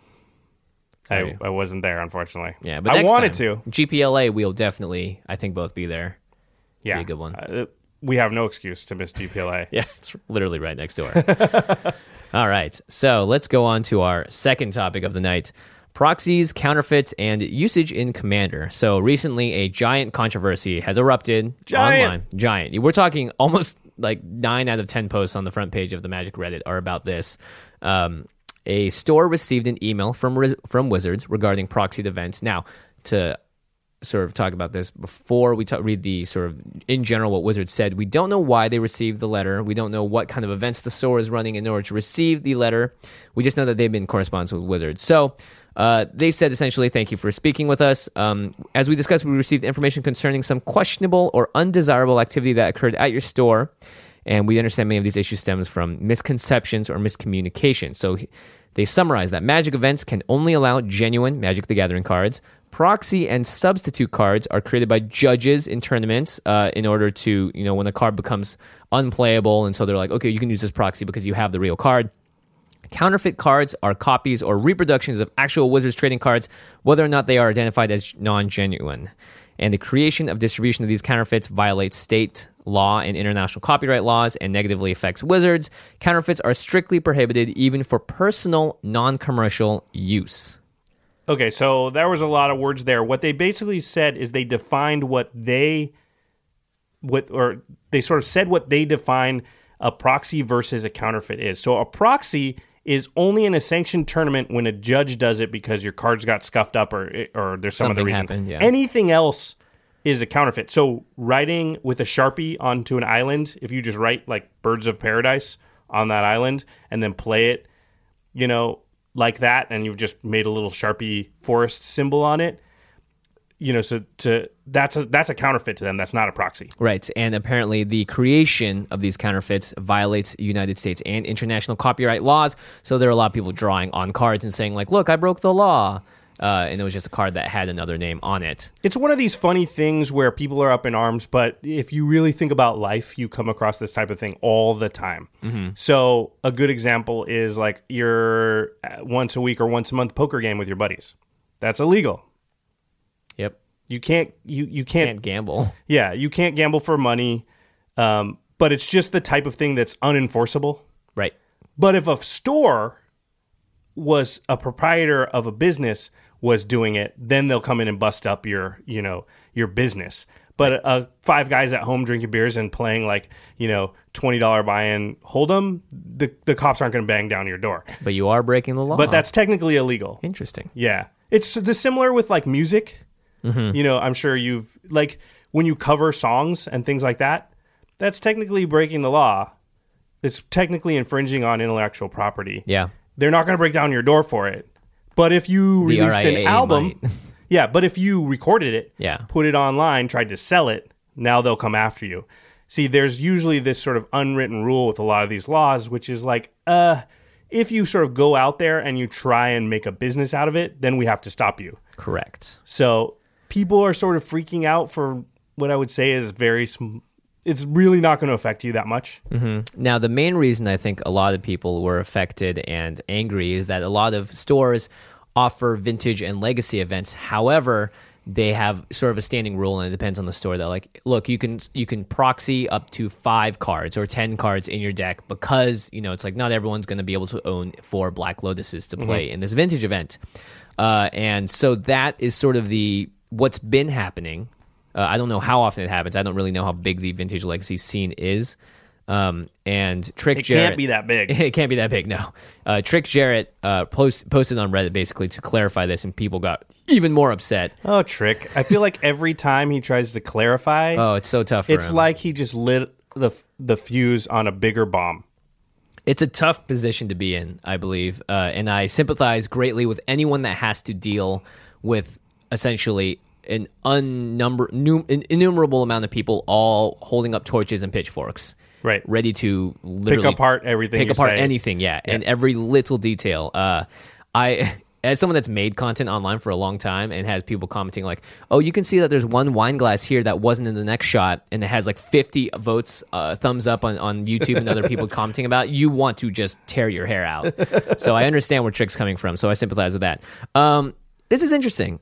I wasn't there, unfortunately. Yeah, but I wanted to. GPLA, we'll definitely, I think, both be there. Yeah. Be a good one. We have no excuse to miss GPLA. Yeah, it's literally right next door. All right, so let's go on to our second topic of the night. Proxies, counterfeits, and usage in Commander. So recently, a giant controversy has erupted online. Giant. We're talking almost like 9 out of 10 posts on the front page of the Magic Reddit are about this. A store received an email from Wizards regarding proxied events. Now, to sort of talk about this before we read the sort of in general what Wizards said, we don't know why they received the letter. We don't know what kind of events the store is running in order to receive the letter. We just know that they've been in correspondence with Wizards. So they said essentially, thank you for speaking with us. As we discussed, we received information concerning some questionable or undesirable activity that occurred at your store, and we understand many of these issues stems from misconceptions or miscommunication. So they summarize that Magic events can only allow genuine Magic the Gathering cards. Proxy and substitute cards are created by judges in tournaments in order to, when a card becomes unplayable, and so they're like, okay, you can use this proxy because you have the real card. Counterfeit cards are copies or reproductions of actual Wizards trading cards, whether or not they are identified as non-genuine. And the creation of distribution of these counterfeits violates state law and international copyright laws and negatively affects Wizards. Counterfeits are strictly prohibited even for personal, non-commercial use. Okay, so there was a lot of words there. What they basically said is they defined what they sort of said what they define a proxy versus a counterfeit is. So a proxy is only in a sanctioned tournament when a judge does it because your cards got scuffed up or there's some other reason. Happened, yeah. Anything else is a counterfeit. So writing with a Sharpie onto an island, if you just write like Birds of Paradise on that island and then play it, like that, and you've just made a little Sharpie forest symbol on it, that's a counterfeit to them. That's not a proxy. Right, and apparently the creation of these counterfeits violates United States and international copyright laws, so there are a lot of people drawing on cards and saying, like, look, I broke the law, and it was just a card that had another name on it. It's one of these funny things where people are up in arms, but if you really think about life, you come across this type of thing all the time. Mm-hmm. So a good example is like your once a week or once a month poker game with your buddies. That's illegal. Yep. You can't gamble. Yeah, you can't gamble for money, but it's just the type of thing that's unenforceable. Right. But if a store was a proprietor of a business was doing it, then they'll come in and bust up your business. But 5 guys at home drinking beers and playing like, $20 buy-in Hold'em, the cops aren't going to bang down your door. But you are breaking the law. But that's technically illegal. Interesting. Yeah. It's similar with like music. Mm-hmm. I'm sure you've, like, when you cover songs and things like that, that's technically breaking the law. It's technically infringing on intellectual property. Yeah. They're not going to break down your door for it. But if you released an album, Yeah, but if you recorded it, Yeah. put it online, tried to sell it, now they'll come after you. See, there's usually this sort of unwritten rule with a lot of these laws, which is like, if you sort of go out there and you try and make a business out of it, then we have to stop you. Correct. So people are sort of freaking out for what I would say is it's really not going to affect you that much. Now, the main reason I think a lot of people were affected and angry is that a lot of stores offer vintage and legacy events. However, they have sort of a standing rule, and it depends on the store, that like, look, you can proxy up to 5 cards or 10 cards in your deck, because it's like not everyone's going to be able to own 4 Black Lotuses to play in this vintage event, and so that is sort of what's been happening. I don't know how often it happens. I don't really know how big the vintage legacy scene is. And Trick Jarrett... It can't be that big. It can't be that big, no. Trick Jarrett posted on Reddit basically to clarify this, and people got even more upset. Oh, Trick. I feel like every time he tries to clarify... Oh, it's so tough for him. It's like he just lit the fuse on a bigger bomb. It's a tough position to be in, I believe. And I sympathize greatly with anyone that has to deal with essentially an innumerable amount of people all holding up torches and pitchforks. Right. Ready to literally pick apart everything. Pick apart anything, yeah. And every little detail. As someone that's made content online for a long time and has people commenting like, oh, you can see that there's one wine glass here that wasn't in the next shot, and it has like 50 votes, thumbs up on YouTube, and other people commenting about it, you want to just tear your hair out. So I understand where Trick's coming from, so I sympathize with that. This is interesting.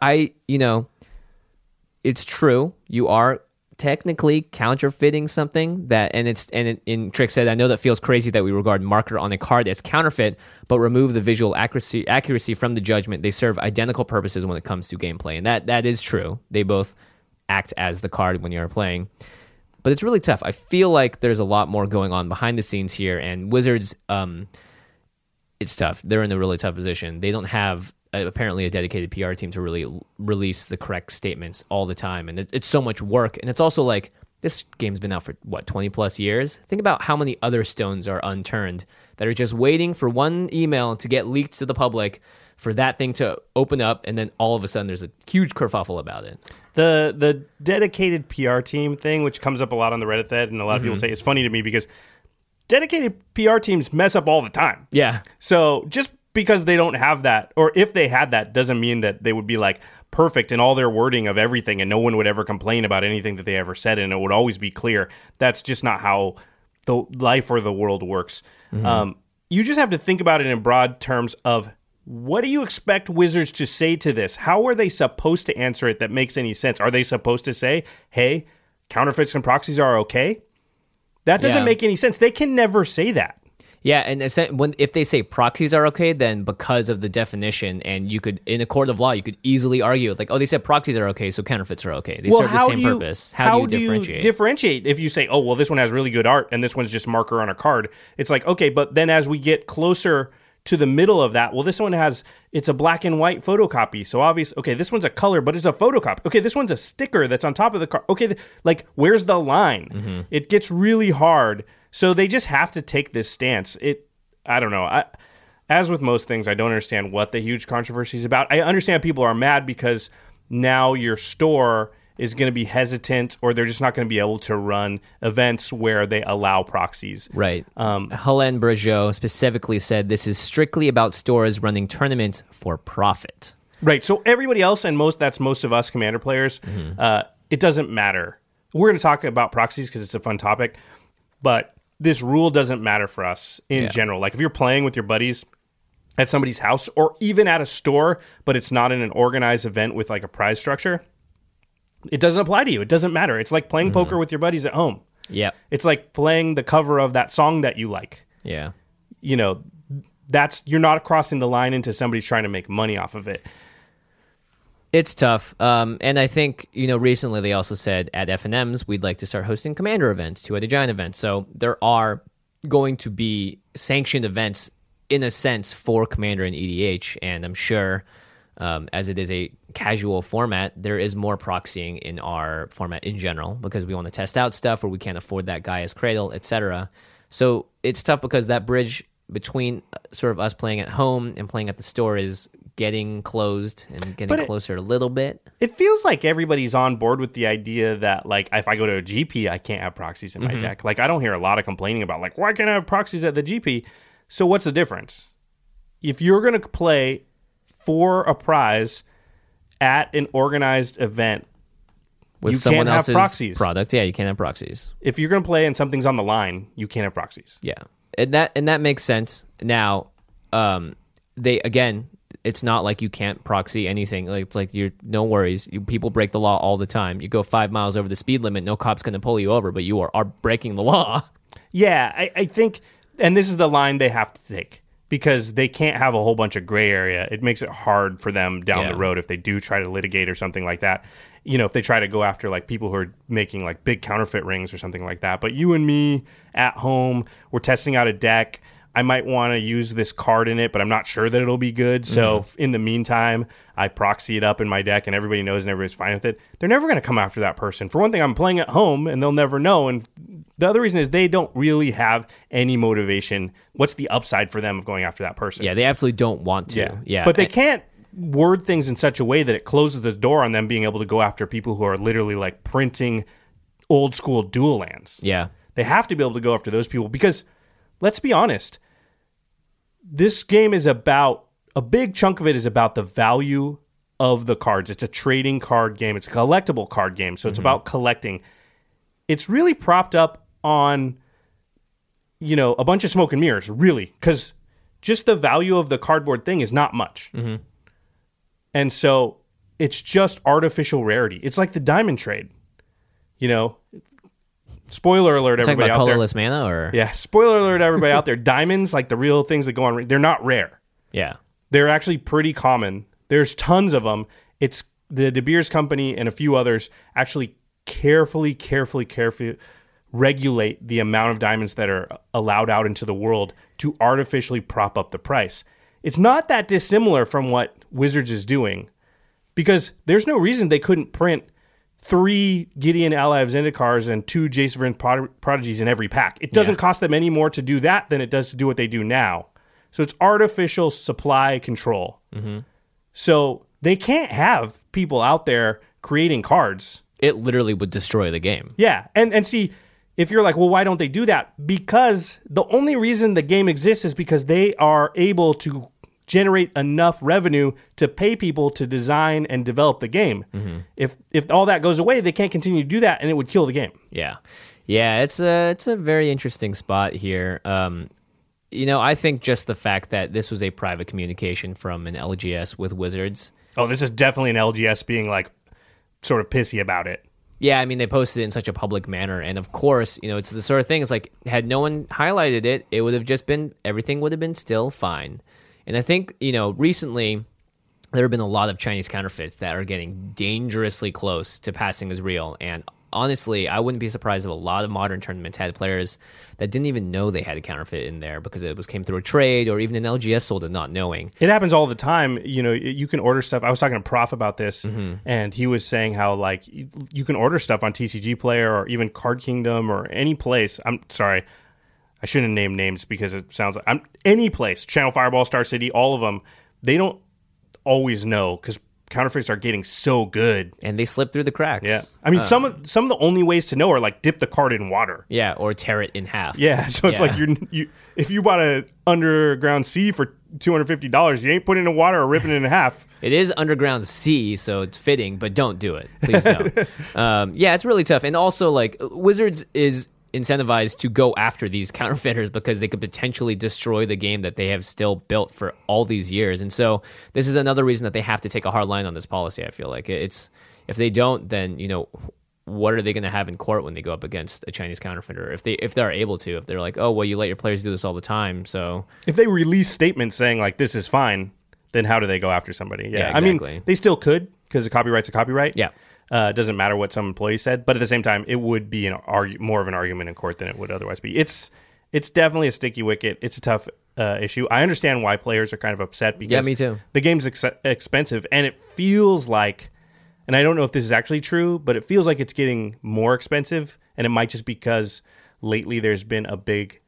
It's true. You are technically counterfeiting something and Trick said, I know that feels crazy that we regard marker on a card as counterfeit, but remove the visual accuracy from the judgment. They serve identical purposes when it comes to gameplay. And that is true. They both act as the card when you're playing. But it's really tough. I feel like there's a lot more going on behind the scenes here, and Wizards, it's tough. They're in a really tough position. They don't have apparently a dedicated PR team to really release the correct statements all the time, and it's so much work. And it's also like, this game's been out for 20 plus years. Think about how many other stones are unturned that are just waiting for one email to get leaked to the public, for that thing to open up, and then all of a sudden there's a huge kerfuffle about it. The dedicated PR team thing, which comes up a lot on the Reddit thread, and a lot of people say, is funny to me because dedicated PR teams mess up all the time. Yeah. So just because they don't have that, or if they had that, doesn't mean that they would be like perfect in all their wording of everything, and no one would ever complain about anything that they ever said, and it would always be clear. That's just not how the life or the world works. You just have to think about it in broad terms of, what do you expect Wizards to say to this? How are they supposed to answer it that makes any sense? Are they supposed to say, hey, counterfeits and proxies are okay? That doesn't make any sense. They can never say that. Yeah, and if they say proxies are okay, then because of the definition, and you could, in a court of law, you could easily argue, like, oh, they said proxies are okay, so counterfeits are okay. They serve the same purpose. How do you differentiate? You differentiate if you say, oh, well, this one has really good art, and this one's just marker on a card? It's like, okay, but then as we get closer to the middle of that, well, this one it's a black and white photocopy, so obvious, okay, this one's a color, but it's a photocopy. Okay, this one's a sticker that's on top of the card. Okay, like, where's the line? It gets really hard. So they just have to take this stance. I don't know. As with most things, I don't understand what the huge controversy is about. I understand people are mad because now your store is going to be hesitant, or they're just not going to be able to run events where they allow proxies. Right. Helene Bergeau specifically said this is strictly about stores running tournaments for profit. Right. So everybody else, and that's most of us Commander players, it doesn't matter. We're going to talk about proxies because it's a fun topic, but this rule doesn't matter for us in general. Like, if you're playing with your buddies at somebody's house, or even at a store, but it's not in an organized event with like a prize structure, it doesn't apply to you. It doesn't matter. It's like playing poker with your buddies at home. Yeah. It's like playing the cover of that song that you like. Yeah. You're not crossing the line into somebody's trying to make money off of it. It's tough. And I think, recently they also said at FNMs, we'd like to start hosting Commander events, two-headed giant events. So there are going to be sanctioned events, in a sense, for Commander and EDH. And I'm sure, as it is a casual format, there is more proxying in our format in general, because we want to test out stuff, or we can't afford that guy as Cradle, etc. So it's tough because that bridge between sort of us playing at home and playing at the store is getting closed and getting closer a little bit. It feels like everybody's on board with the idea that, like, if I go to a GP, I can't have proxies in my deck. Like, I don't hear a lot of complaining about, like, why can't I have proxies at the GP? So what's the difference? If you're going to play for a prize at an organized event, With you someone can't have else's proxies. product, yeah, you can't have proxies. If you're going to play and something's on the line, you can't have proxies. Yeah, and that makes sense. Now, it's not like you can't proxy anything. Like, it's like you're no worries. People break the law all the time. You go 5 miles over the speed limit, no cop's going to pull you over, but you are breaking the law. Yeah, I think, and this is the line they have to take, because they can't have a whole bunch of gray area. It makes it hard for them down the road if they do try to litigate or something like that. You know, if they try to go after, like, people who are making, like, big counterfeit rings or something like that. But you and me at home, we're testing out a deck. I might want to use this card in it, but I'm not sure that it'll be good. So in the meantime, I proxy it up in my deck and everybody knows and everybody's fine with it. They're never going to come after that person. For one thing, I'm playing at home and they'll never know. And the other reason is they don't really have any motivation. What's the upside for them of going after that person? Yeah, they absolutely don't want to. Yeah. But they can't word things in such a way that it closes the door on them being able to go after people who are literally, like, printing old school dual lands. Yeah. They have to be able to go after those people because, let's be honest, this game is about, a big chunk of it is about the value of the cards. It's a trading card game. It's a collectible card game. So it's about collecting. It's really propped up on, you know, a bunch of smoke and mirrors, really, because just the value of the cardboard thing is not much. And so it's just artificial rarity. It's like the diamond trade, you know. Spoiler alert, everybody out there. Talking about colorless mana, or yeah, spoiler alert, everybody out there. Diamonds, like the real things that go on, they're not rare. yeah, They're actually pretty common. There's tons of them. It's the De Beers Company and a few others actually carefully regulate the amount of diamonds that are allowed out into the world to artificially prop up the price. It's not that dissimilar from what Wizards is doing, because there's no reason they couldn't print 3 Gideon Ally of Zendikars and 2 Jace Vryn Prodigies in every pack. It doesn't cost them any more to do that than it does to do what they do now. So it's artificial supply control. So they can't have people out there creating cards. it literally would destroy the game. Yeah, and see, if you're like, well, why don't they do that? Because the only reason the game exists is because they are able to generate enough revenue to pay people to design and develop the game. If all that goes away, they can't continue to do that, and it would kill the game. Yeah, it's a very interesting spot here. I think just the fact that this was a private communication from an LGS with Wizards. Oh, this is definitely an LGS being like sort of pissy about it. Yeah, I mean, they posted it in such a public manner. And of course, it's the sort of thing, it's like, had no one highlighted it, it would have just been, everything would have been still fine. And I think, recently, there have been a lot of Chinese counterfeits that are getting dangerously close to passing as real. And honestly, I wouldn't be surprised if a lot of modern tournaments had players that didn't even know they had a counterfeit in there because it came through a trade, or even an LGS sold it not knowing. It happens all the time. You can order stuff. I was talking to Prof about this, and he was saying how like you can order stuff on TCG Player or even Card Kingdom or any place. I'm sorry, I shouldn't name names because it sounds like any place. Channel Fireball, Star City, all of them. They don't always know because counterfeits are getting so good, and they slip through the cracks. Yeah, I mean, some of the only ways to know are like dip the card in water. Yeah, or tear it in half. Yeah, so it's like you if you bought an Underground Sea for $250, you ain't putting it in water or ripping it in half. It is Underground Sea, so it's fitting, but don't do it. Please don't. It's really tough, and also like Wizards is incentivized to go after these counterfeiters because they could potentially destroy the game that they have still built for all these years. And so this is another reason that they have to take a hard line on this policy. I feel like it's, if they don't, then what are they going to have in court when they go up against a Chinese counterfeiter? If they're able to, if they're like, oh well, you let your players do this all the time, so if they release statements saying like this is fine, then how do they go after somebody? Yeah, exactly. I mean, they still could because the copyright's a copyright. Yeah. It doesn't matter what some employee said, but at the same time, it would be more of an argument in court than it would otherwise be. It's definitely a sticky wicket. It's a tough issue. I understand why players are kind of upset because me too. The game's expensive, and it feels like, and I don't know if this is actually true, but it feels like it's getting more expensive, and it might just because lately there's been a big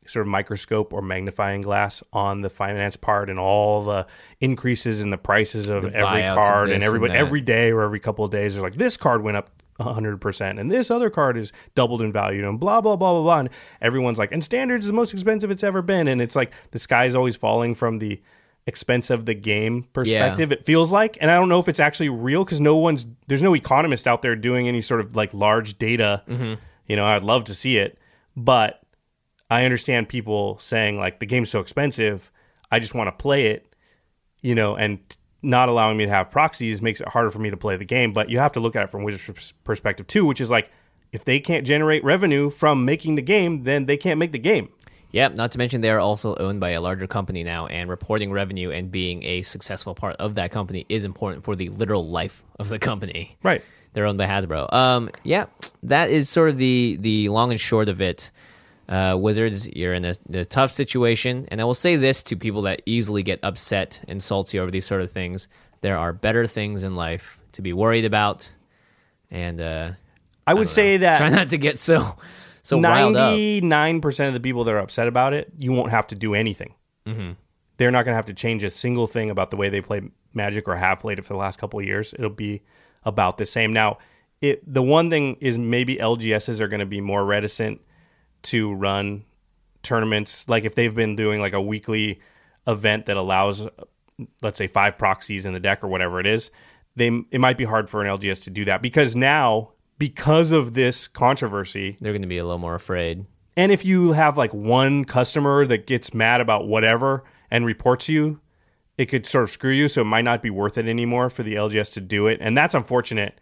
sort of microscope or magnifying glass on the finance part and all the increases in the prices of every card and everybody every day or every couple of days. They're like, this card went up 100% and this other card is doubled in value and blah, blah, blah, blah, blah. And everyone's like, and Standards is the most expensive it's ever been. And it's like the sky is always falling from the expense of the game perspective, it feels like. And I don't know if it's actually real because there's no economist out there doing any sort of like large data. You know, I'd love to see it, but I understand people saying like the game's so expensive, I just want to play it, you know, and not allowing me to have proxies makes it harder for me to play the game. But you have to look at it from Wizards' perspective too, which is like, if they can't generate revenue from making the game, then they can't make the game. Yeah, not to mention they're also owned by a larger company now, and reporting revenue and being a successful part of that company is important for the literal life of the company. Right. They're owned by Hasbro. Yeah, that is sort of the long and short of it. Wizards, you're in a tough situation, and I will say this to people that easily get upset and salty over these sort of things: there are better things in life to be worried about, and I would say that try not to get so riled up. 99% of the people that are upset about it, you won't have to do anything. They're not going to have to change a single thing about the way they play Magic or have played it for the last couple of years. It'll be about the same. Now, the one thing is maybe LGSs are going to be more reticent to run tournaments. Like if they've been doing like a weekly event that allows, let's say, 5 proxies in the deck or whatever it is, it might be hard for an LGS to do that because now, because of this controversy, they're going to be a little more afraid. And if you have like one customer that gets mad about whatever and reports you, it could sort of screw you. So it might not be worth it anymore for the LGS to do it. And that's unfortunate.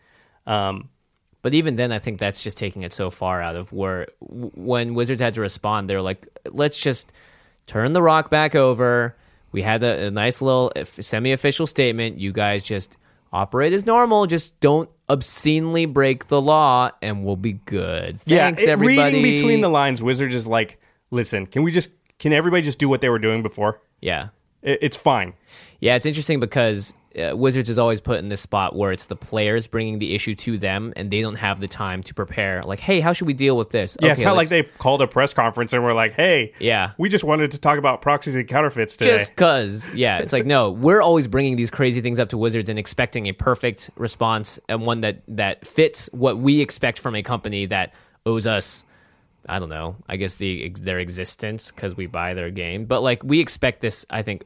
But even then, I think that's just taking it so far out of where when Wizards had to respond, they were like, let's just turn the rock back over. We had a nice little semi-official statement. You guys just operate as normal. Just don't obscenely break the law and we'll be good. Thanks, everybody. Reading between the lines, Wizards is like, listen, can everybody just do what they were doing before? Yeah. It's fine. Yeah, it's interesting because Wizards is always put in this spot where it's the players bringing the issue to them, and they don't have the time to prepare. Like, hey, how should we deal with this? Yeah, okay, it's not like they called a press conference and were like, hey, we just wanted to talk about proxies and counterfeits today. Just because, yeah. It's like, no, we're always bringing these crazy things up to Wizards and expecting a perfect response and one that fits what we expect from a company that owes us, I don't know, I guess their existence because we buy their game. But, like, we expect this, I think,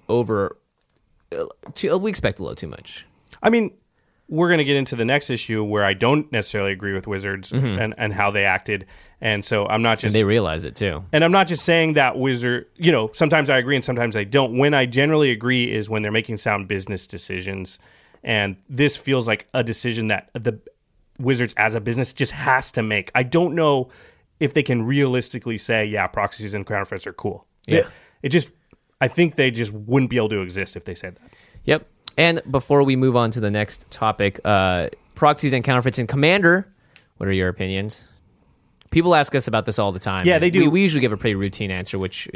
we expect a little too much. I mean, we're going to get into the next issue where I don't necessarily agree with Wizards and how they acted. And so I'm not just... And they realize it, too. And I'm not just saying that Wizard... You know, sometimes I agree and sometimes I don't. When I generally agree is when they're making sound business decisions. And this feels like a decision that the Wizards as a business just has to make. I don't know if they can realistically say, yeah, proxies and counterfeits are cool. Yeah. I think they just wouldn't be able to exist if they said that. Yep. And before we move on to the next topic, proxies and counterfeits in Commander, what are your opinions? People ask us about this all the time. Yeah, they do. We usually give a pretty routine answer, which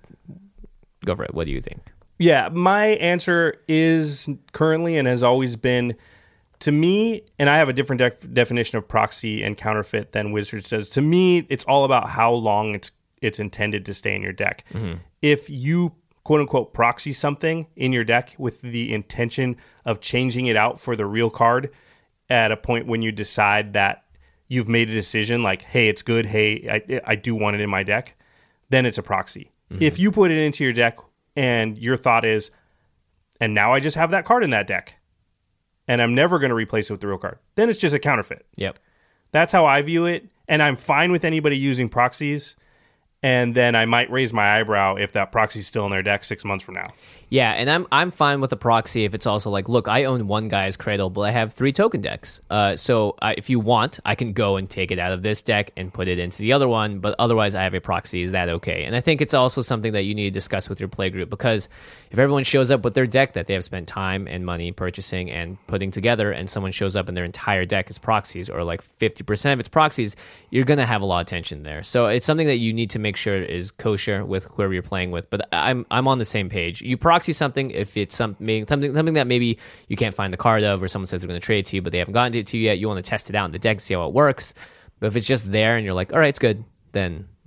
go for it. What do you think? Yeah, my answer is currently and has always been, to me, and I have a different definition of proxy and counterfeit than Wizards does. To me, it's all about how long it's intended to stay in your deck. If you quote-unquote proxy something in your deck with the intention of changing it out for the real card at a point when you decide that you've made a decision like, hey, it's good, hey, I do want it in my deck, then it's a proxy. If you put it into your deck and your thought is, and now I just have that card in that deck, and I'm never going to replace it with the real card, then it's just a counterfeit. Yep. That's how I view it, and I'm fine with anybody using proxies. And then I might raise my eyebrow if that proxy's still in their deck 6 months from now. Yeah, and I'm fine with a proxy if it's also like, look, I own one guy's Cradle, but I have 3 token decks. So if you want, I can go and take it out of this deck and put it into the other one, but otherwise I have a proxy. Is that okay? And I think it's also something that you need to discuss with your play group, because if everyone shows up with their deck that they have spent time and money purchasing and putting together, and someone shows up and their entire deck is proxies, or like 50% of it's proxies, you're going to have a lot of tension there. So it's something that you need to make sure is kosher with whoever you're playing with. But I'm on the same page. You proxy something if it's something that maybe you can't find the card of, or someone says they're going to trade it to you, but they haven't gotten it to you yet. You want to test it out in the deck, see how it works. But if it's just there and you're like, all right, it's good, then no.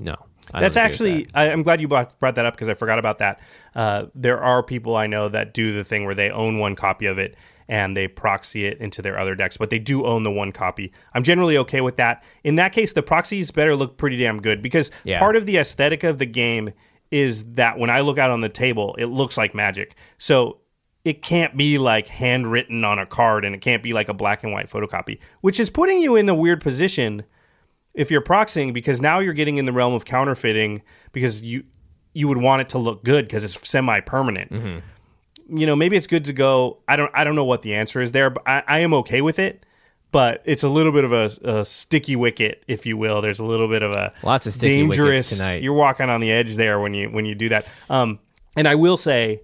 That's actually, I'm glad you brought that up because I forgot about that. There are people I know that do the thing where they own one copy of it and they proxy it into their other decks, but they do own the one copy. I'm generally okay with that. In that case, the proxies better look pretty damn good because part of the aesthetic of the game is that when I look out on the table, it looks like Magic. So it can't be like handwritten on a card and it can't be like a black and white photocopy, which is putting you in a weird position if you're proxying, because now you're getting in the realm of counterfeiting because you would want it to look good because it's semi-permanent. Mm-hmm. You know, maybe it's good to go. I don't know what the answer is there, but I am okay with it. But it's a little bit of a sticky wicket, if you will. There's a little bit of a lots of sticky wickets tonight. You're walking on the edge there when you do that. And I will say,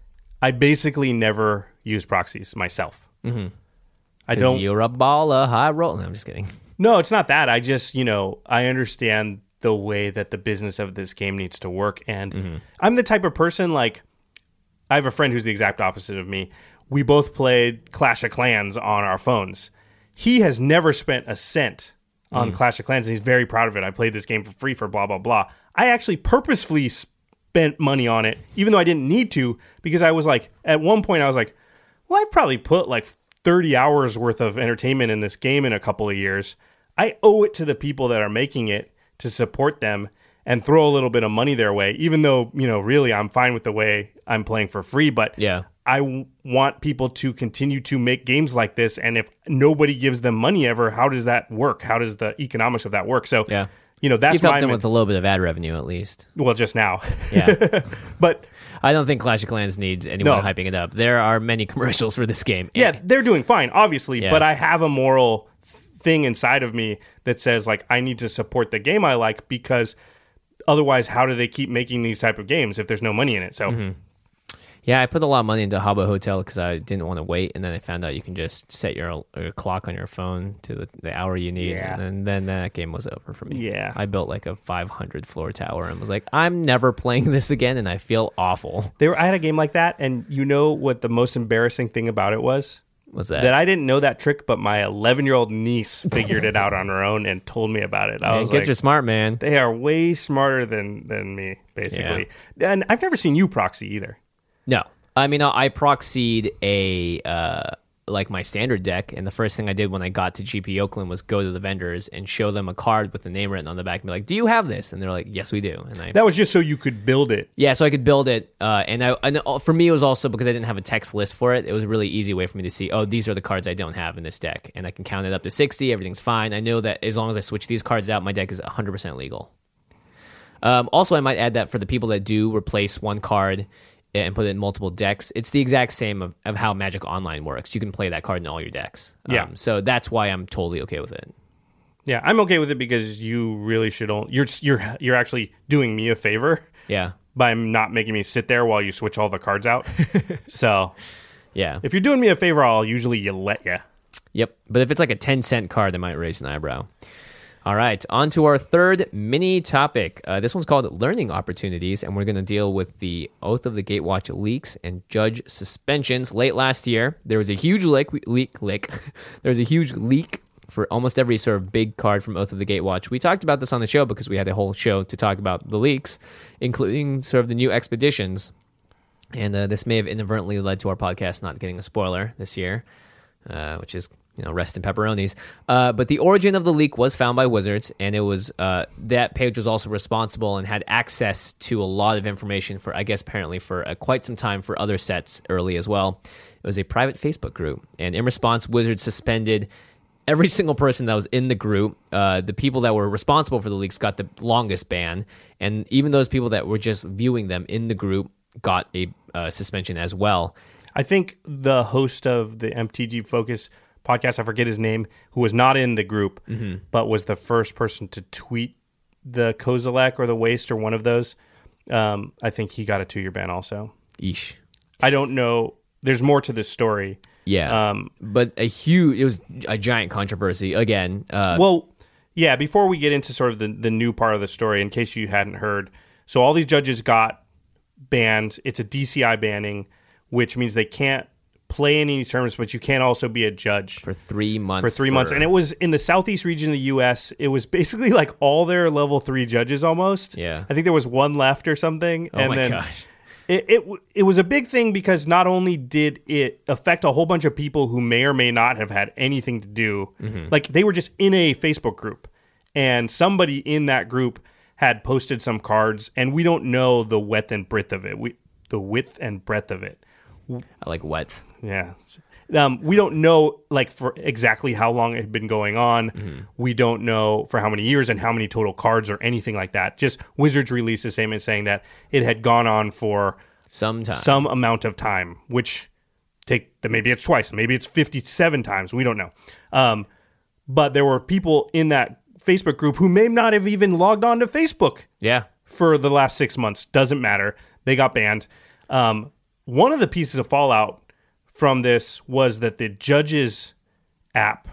I basically never use proxies myself. Mm-hmm. I don't. You're a baller, high roll. No, I'm just kidding. No, it's not that. I just, I understand the way that the business of this game needs to work. And I'm the type of person, like, I have a friend who's the exact opposite of me. We both played Clash of Clans on our phones. He has never spent a cent on Clash of Clans, and he's very proud of it. I played this game for free for blah, blah, blah. I actually purposefully spent money on it, even though I didn't need to, because I was like, at one point I was like, well, I've probably put like 30 hours worth of entertainment in this game in a couple of years. I owe it to the people that are making it to support them and throw a little bit of money their way, even though, really I'm fine with the way I'm playing for free. But I want people to continue to make games like this. And if nobody gives them money ever, how does that work? How does the economics of that work? So, that's You've helped them with a little bit of ad revenue, at least. Well, just now. Yeah. But I don't think Clash of Clans needs anyone hyping it up. There are many commercials for this game. Yeah, they're doing fine, obviously. Yeah. But I have a moral thing inside of me that says, like, I need to support the game I like, because otherwise, how do they keep making these type of games if there's no money in it? So, yeah, I put a lot of money into Habbo Hotel because I didn't want to wait, and then I found out you can just set your clock on your phone to the hour you need, and then that game was over for me. Yeah, I built like a 500 floor tower and was like, I'm never playing this again, and I feel awful. I had a game like that, and you know what the most embarrassing thing about it was? What's that? That I didn't know that trick, but my 11-year-old niece figured it out on her own and told me about it. I was kids are smart, man. They are way smarter than me, basically. Yeah. And I've never seen you proxy either. No. I mean, I proxied my standard deck, and the first thing I did when I got to GP Oakland was go to the vendors and show them a card with the name written on the back and be like, do you have this? And they're like, yes, we do. And that was just so you could build it. Yeah, so I could build it. And for me, it was also because I didn't have a text list for it. It was a really easy way for me to see, these are the cards I don't have in this deck. And I can count it up to 60. Everything's fine. I know that as long as I switch these cards out, my deck is 100% legal. Also, I might add that for the people that do replace one card and put it in multiple decks, it's the exact same of how Magic Online works. You can play that card in all your decks. So that's why I'm totally okay with it. Yeah, I'm okay with it because you really should. You're actually doing me a favor. Yeah. By not making me sit there while you switch all the cards out. So, yeah. If you're doing me a favor, I'll usually let you. Yep. But if it's like a 10-cent card, they might raise an eyebrow. All right, on to our third mini topic. This one's called Learning Opportunities, and we're going to deal with the Oath of the Gatewatch leaks and judge suspensions. Late last year, there was a huge leak. There was a huge leak for almost every sort of big card from Oath of the Gatewatch. We talked about this on the show because we had a whole show to talk about the leaks, including sort of the new expeditions. And this may have inadvertently led to our podcast not getting a spoiler this year, which is... rest in pepperonis. But the origin of the leak was found by Wizards, and it was that page was also responsible and had access to a lot of information for, I guess, apparently for quite some time for other sets early as well. It was a private Facebook group, and in response, Wizards suspended every single person that was in the group. The people that were responsible for the leaks got the longest ban, and even those people that were just viewing them in the group got a suspension as well. I think the host of the MTG Focus podcast, I forget his name, who was not in the group, but was the first person to tweet the Kozilek or the Waste or one of those. I think he got a 2-year ban also. Eesh. I don't know. There's more to this story. Yeah. But it was a giant controversy again. Before we get into sort of the new part of the story, in case you hadn't heard, so all these judges got banned. It's a DCI banning, which means they can't play in any tournaments, but you can't also be a judge for 3 months. For 3 months. And it was in the southeast region of the U.S. It was basically like all their level 3 judges almost. Yeah. I think there was one left or something. Oh, my gosh. It was a big thing because not only did it affect a whole bunch of people who may or may not have had anything to do, like they were just in a Facebook group, and somebody in that group had posted some cards, and we don't know the width and breadth of it. The width and breadth of it. I like wet. Yeah. We don't know like for exactly how long it had been going on. We don't know for how many years and how many total cards or anything like that. Just Wizards released a statement saying that it had gone on for some amount of time, which maybe it's twice, maybe it's 57 times. We don't know. But there were people in that Facebook group who may not have even logged on to Facebook. Yeah. For the last 6 months. Doesn't matter. They got banned. One of the pieces of fallout from this was that the Judges app,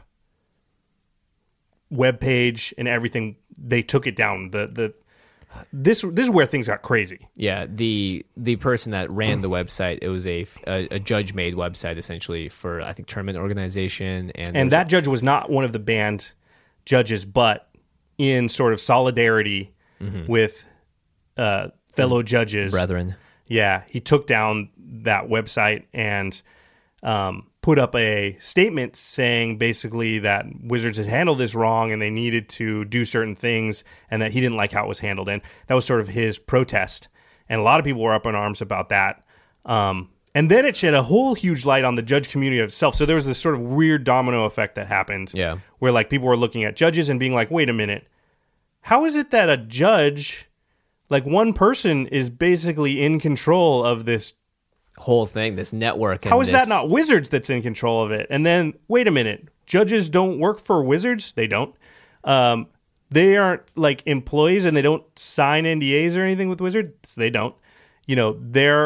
webpage, and everything, they took it down. This is where things got crazy. Yeah, the person that ran the website, it was a judge-made website essentially for, I think, tournament organization. And that judge was not one of the banned judges, but in sort of solidarity with fellow judges. Brethren. Yeah, he took down that website and put up a statement saying basically that Wizards had handled this wrong and they needed to do certain things and that he didn't like how it was handled. And that was sort of his protest. And a lot of people were up in arms about that. And then it shed a whole huge light on the judge community itself. So there was this sort of weird domino effect that happened where like people were looking at judges and being like, wait a minute, how is it that a judge, like one person is basically in control of this whole thing, this network? How is that not Wizards that's in control of it? And then, wait a minute, judges don't work for Wizards? They don't. They aren't like employees and they don't sign NDAs or anything with Wizards? They don't. You know,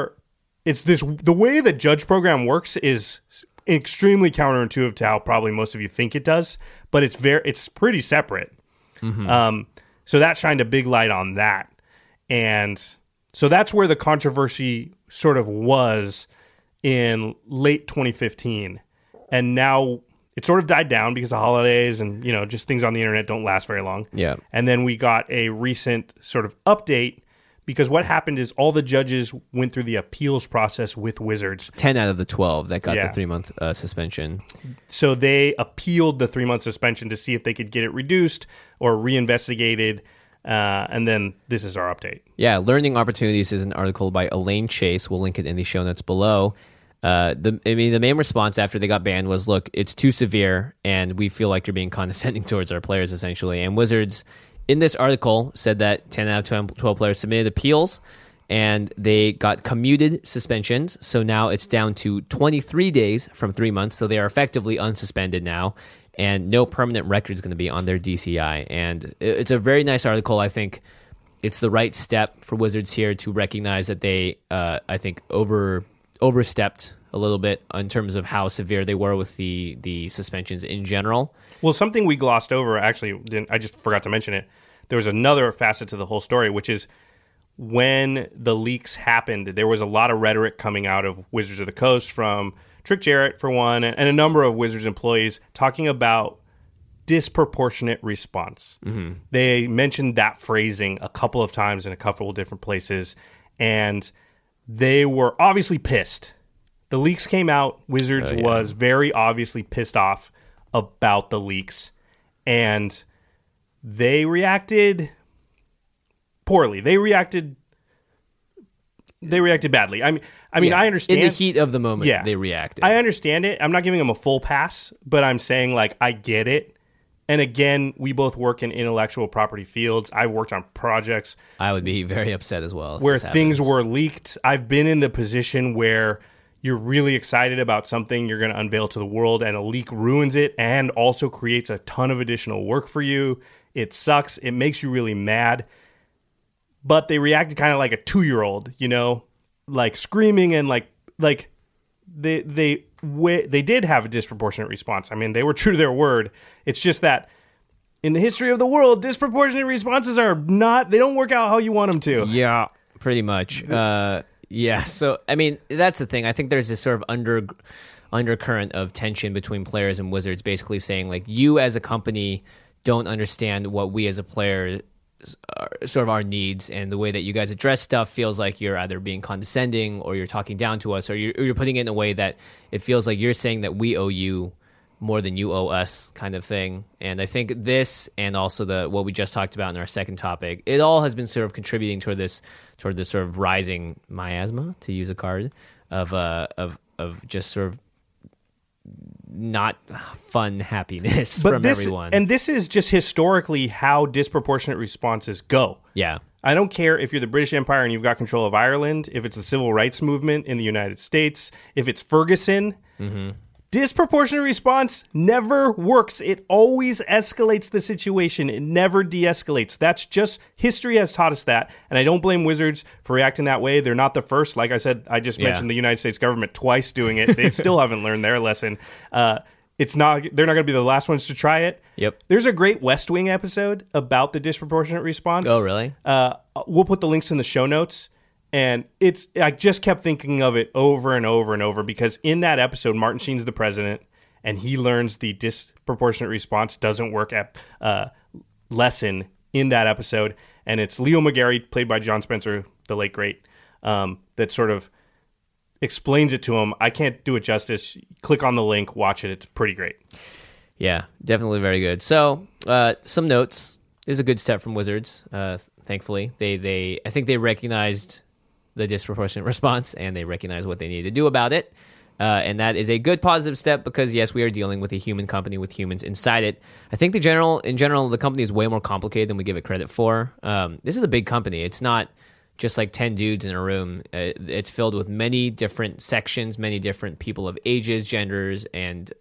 the way the judge program works is extremely counterintuitive to how probably most of you think it does, but it's pretty separate. So that shined a big light on that. And so that's where the controversy sort of was in late 2015. And now it sort of died down because of holidays and, you know, just things on the internet don't last very long. Yeah. And then we got a recent sort of update because what happened is all the judges went through the appeals process with Wizards. 10 out of the 12 that got the 3-month suspension. So they appealed the 3-month suspension to see if they could get it reduced or reinvestigated. And then this is our update. Yeah, Learning Opportunities is an article by Elaine Chase. We'll link it in the show notes below. The main response after they got banned was, look, it's too severe, and we feel like you're being condescending towards our players, essentially. And Wizards, in this article, said that 10 out of 12 players submitted appeals, and they got commuted suspensions. So now it's down to 23 days from 3 months, so they are effectively unsuspended now. And no permanent record is going to be on their DCI. And it's a very nice article. I think it's the right step for Wizards here to recognize that they, I think, overstepped a little bit in terms of how severe they were with the suspensions in general. Well, something we glossed over, actually, I just forgot to mention it. There was another facet to the whole story, which is when the leaks happened, there was a lot of rhetoric coming out of Wizards of the Coast from Trick Jarrett, for one, and a number of Wizards employees talking about disproportionate response. They mentioned that phrasing a couple of times in a couple of different places, and they were obviously pissed. The leaks came out. Wizards was very obviously pissed off about the leaks, and they reacted poorly. They reacted badly. I mean, I understand. In the heat of the moment, they reacted. I understand it. I'm not giving them a full pass, but I'm saying, like, I get it. And again, we both work in intellectual property fields. I've worked on projects. I would be very upset as well. Where things were leaked. I've been in the position where you're really excited about something you're going to unveil to the world, and a leak ruins it and also creates a ton of additional work for you. It sucks. It makes you really mad. But they reacted kind of like a 2-year-old, you know, like screaming and like they did have a disproportionate response. I mean, they were true to their word. It's just that in the history of the world, disproportionate responses they don't work out how you want them to. Yeah, pretty much. So, I mean, that's the thing. I think there's this sort of undercurrent of tension between players and Wizards, basically saying like, you as a company don't understand what we as a player sort of our needs, and the way that you guys address stuff feels like you're either being condescending or you're talking down to us, or you're putting it in a way that it feels like you're saying that we owe you more than you owe us, kind of thing. And I think this, and also what we just talked about in our second topic, it all has been sort of contributing toward this sort of rising miasma, to use a card, of just sort of not fun happiness from everyone. And this is just historically how disproportionate responses go. Yeah. I don't care if you're the British Empire and you've got control of Ireland, if it's the civil rights movement in the United States, if it's Ferguson. Mm-hmm. Disproportionate response never works. It always escalates the situation. It never de-escalates. That's just, history has taught us that. And I don't blame Wizards for reacting that way. They're not the first. Like I said, I just mentioned the United States government twice doing it. They still haven't learned their lesson. They're not going to be the last ones to try it. Yep. There's a great West Wing episode about the disproportionate response. Oh, really? We'll put the links in the show notes. And I just kept thinking of it over and over and over, because in that episode, Martin Sheen's the president, and he learns the disproportionate response doesn't work at lesson in that episode. And it's Leo McGarry, played by John Spencer, the late great, that sort of explains it to him. I can't do it justice. Click on the link, watch it. It's pretty great. Yeah, definitely very good. So, some notes. This is a good step from Wizards. Thankfully, I think they recognized the disproportionate response, and they recognize what they need to do about it. And that is a good positive step, because yes, we are dealing with a human company with humans inside it. I think in general, the company is way more complicated than we give it credit for. This is a big company. It's not just like 10 dudes in a room. It's filled with many different sections, many different people of ages, genders, and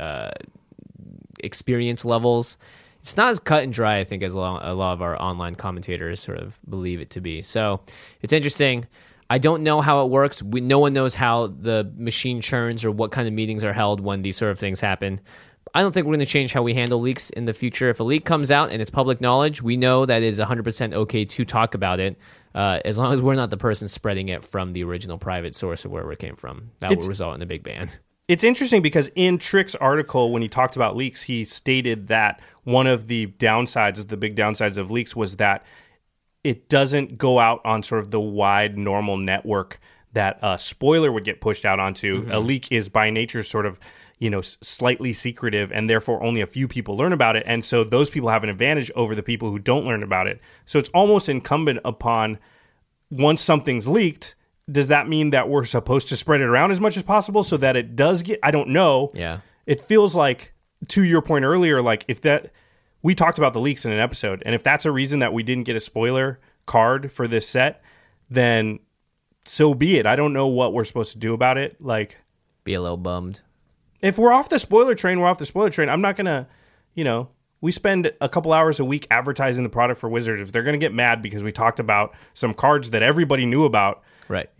experience levels. It's not as cut and dry, I think, as a lot of our online commentators sort of believe it to be. So it's interesting. I don't know how it works. No one knows how the machine churns or what kind of meetings are held when these sort of things happen. I don't think we're going to change how we handle leaks in the future. If a leak comes out and it's public knowledge, we know that it is 100% okay to talk about it, as long as we're not the person spreading it from the original private source of wherever it came from. That will result in a big ban. It's interesting because in Trick's article, when he talked about leaks, he stated that one of the downsides, the big downsides of leaks, was that it doesn't go out on sort of the wide normal network that a spoiler would get pushed out onto. Mm-hmm. A leak is by nature sort of, slightly secretive, and therefore only a few people learn about it. And so those people have an advantage over the people who don't learn about it. So it's almost incumbent upon, once something's leaked, does that mean that we're supposed to spread it around as much as possible so that it does get, I don't know. Yeah. It feels like, to your point earlier, like we talked about the leaks in an episode, and if that's a reason that we didn't get a spoiler card for this set, then so be it. I don't know what we're supposed to do about it. Like, be a little bummed. If we're off the spoiler train, we're off the spoiler train. I'm not going to, we spend a couple hours a week advertising the product for Wizards. If they're going to get mad because we talked about some cards that everybody knew about, right?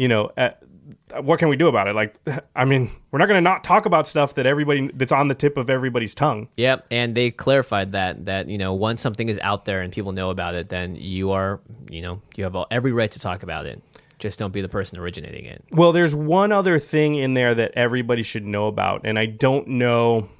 What can we do about it? Like, I mean, we're not going to not talk about stuff that's on the tip of everybody's tongue. Yep, and they clarified that once something is out there and people know about it, then you are, you have every right to talk about it. Just don't be the person originating it. Well, there's one other thing in there that everybody should know about, and I don't know.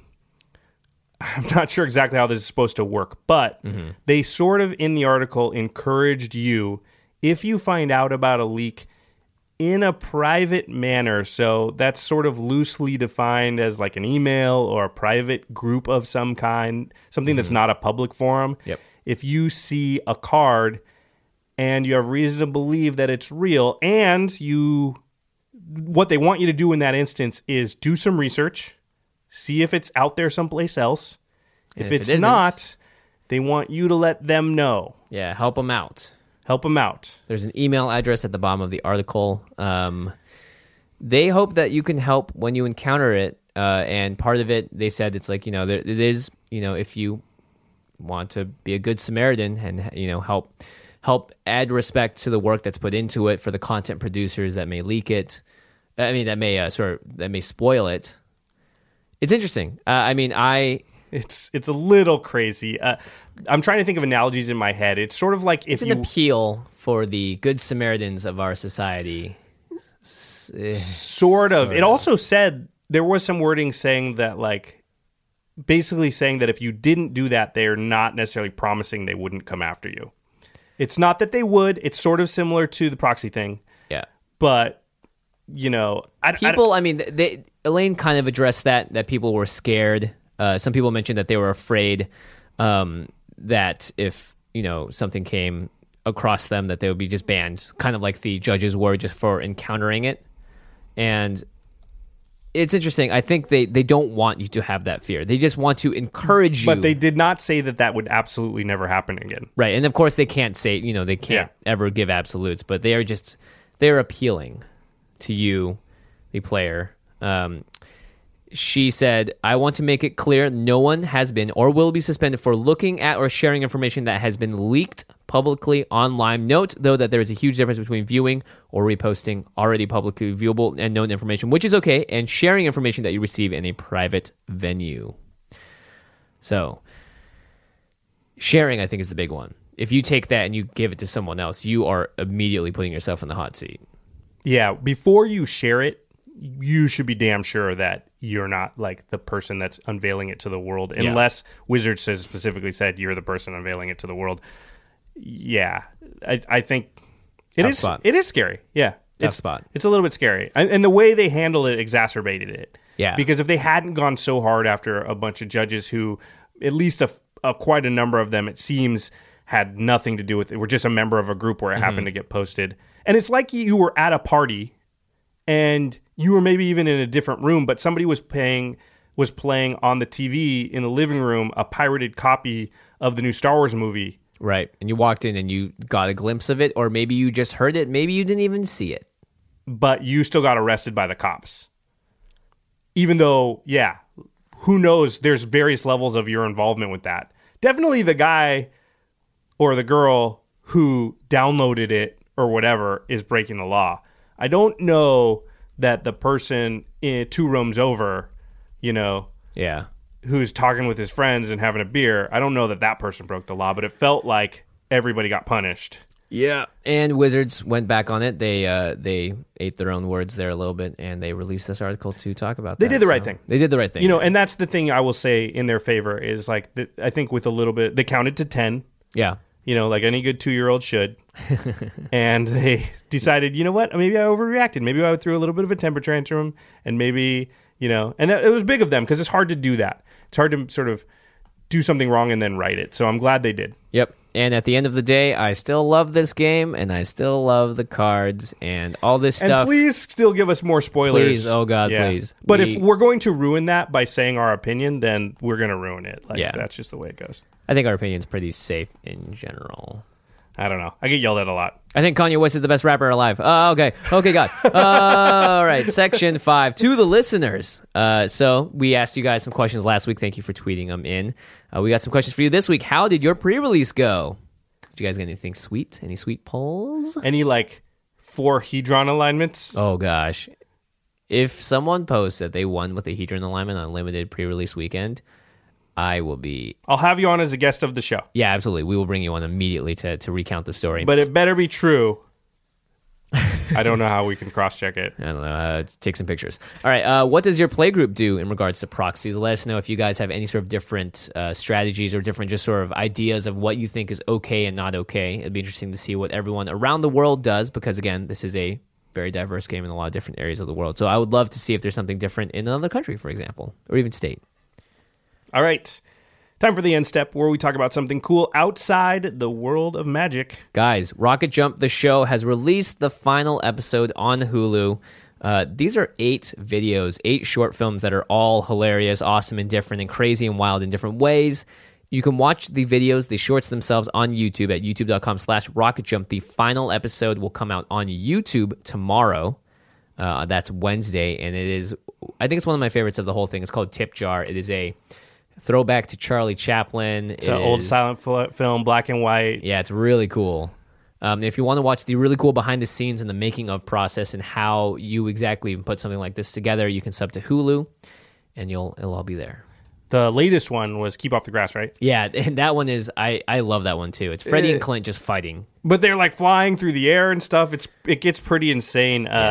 I'm not sure exactly how this is supposed to work, but they sort of, in the article, encouraged you, if you find out about a leak in a private manner, so that's sort of loosely defined as like an email or a private group of some kind, something that's not a public forum. Yep. If you see a card and you have reason to believe that it's real, and what they want you to do in that instance is do some research, see if it's out there someplace else. If it's not, they want you to let them know. Yeah, help them out. Help them out. There's an email address at the bottom of the article. They hope that you can help when you encounter it. And part of it, they said, it's like, it is, if you want to be a good Samaritan and, help add respect to the work that's put into it for the content producers that may leak it. I mean, that may spoil it. It's interesting. It's a little crazy. I'm trying to think of analogies in my head. It's sort of like it's an appeal for the good Samaritans of our society. Sort of. It also said there was some wording saying that, like, basically saying that if you didn't do that, they're not necessarily promising they wouldn't come after you. It's not that they would. It's sort of similar to the proxy thing. Yeah. But, you know, Elaine kind of addressed that people were scared. Some people mentioned that they were afraid that if, you know, something came across them, that they would be just banned, kind of like the judges were just for encountering it. And it's interesting. I think they don't want you to have that fear. They just want to encourage you. But they did not say that would absolutely never happen again. Right. And of course they can't say, you know, they can't ever give absolutes, but they're appealing to you, the player. She said, I want to make it clear no one has been or will be suspended for looking at or sharing information that has been leaked publicly online. Note, though, that there is a huge difference between viewing or reposting already publicly viewable and known information, which is okay, and sharing information that you receive in a private venue. So, sharing, I think, is the big one. If you take that and you give it to someone else, you are immediately putting yourself in the hot seat. Yeah, before you share it, you should be damn sure that you're not like the person that's unveiling it to the world, unless Wizards has specifically said you're the person unveiling it to the world. Yeah, I think it is. Spot. It is scary. Yeah, tough spot. It's a little bit scary, and the way they handle it exacerbated it. Yeah, because if they hadn't gone so hard after a bunch of judges who, at least quite a number of them, it seems, had nothing to do with it, were just a member of a group where it happened to get posted, and it's like you were at a party. And you were maybe even in a different room, but somebody was playing on the TV in the living room a pirated copy of the new Star Wars movie. Right. And you walked in and you got a glimpse of it, or maybe you just heard it. Maybe you didn't even see it. But you still got arrested by the cops. Even though, yeah, who knows? There's various levels of your involvement with that. Definitely the guy or the girl who downloaded it or whatever is breaking the law. I don't know that the person in 2 rooms over, you know, who's talking with his friends and having a beer, I don't know that person broke the law, but it felt like everybody got punished. Yeah, and Wizards went back on it. They ate their own words there a little bit, and they released this article to talk about that. They did the right thing. They did the right thing. You know, and that's the thing I will say in their favor is, like, I think with a little bit, they counted to 10. Yeah. You know, like any good 2-year-old should. And they decided, you know what, maybe I overreacted. Maybe I threw a little bit of a temper tantrum, and maybe, you know, and it was big of them because it's hard to do that. It's hard to sort of do something wrong and then right it. So I'm glad they did. Yep. And at the end of the day, I still love this game, and I still love the cards and all this stuff. And please still give us more spoilers. Please, oh God, please. But if we're going to ruin that by saying our opinion, then we're going to ruin it. Like, that's just the way it goes. I think our opinion's pretty safe in general. I don't know. I get yelled at a lot. I think Kanye West is the best rapper alive. Okay, God. All right, section 5. To the listeners. So we asked you guys some questions last week. Thank you for tweeting them in. We got some questions for you this week. How did your pre-release go? Did you guys get anything sweet? Any sweet polls? Any, like, 4 Hedron alignments? Oh, gosh. If someone posts that they won with a Hedron alignment on a limited pre-release weekend, I'll have you on as a guest of the show. Yeah, absolutely. We will bring you on immediately to recount the story. But it better be true. I don't know how we can cross-check it. I don't know. Take some pictures. All right. What does your playgroup do in regards to proxies? Let us know if you guys have any sort of different strategies or different just sort of ideas of what you think is okay and not okay. It'd be interesting to see what everyone around the world does because, again, this is a very diverse game in a lot of different areas of the world. So I would love to see if there's something different in another country, for example, or even state. All right. Time for the end step where we talk about something cool outside the world of Magic. Guys, Rocket Jump, the show, has released the final episode on Hulu. These are 8 videos, 8 short films that are all hilarious, awesome, and different, and crazy and wild in different ways. You can watch the videos, the shorts themselves, on YouTube at youtube.com/rocketjump. The final episode will come out on YouTube tomorrow. That's Wednesday, and it is, I think it's one of my favorites of the whole thing. It's called Tip Jar. It is a throwback to Charlie Chaplin. It's an old silent film, black and white. Yeah, it's really cool. If you want to watch the really cool behind the scenes and the making of process and how you exactly put something like this together, you can sub to Hulu, and it'll all be there. The latest one was Keep Off the Grass, right? Yeah, and that one is, I love that one too. It's Freddie and Clint just fighting. But they're like flying through the air and stuff. It gets pretty insane. Yeah.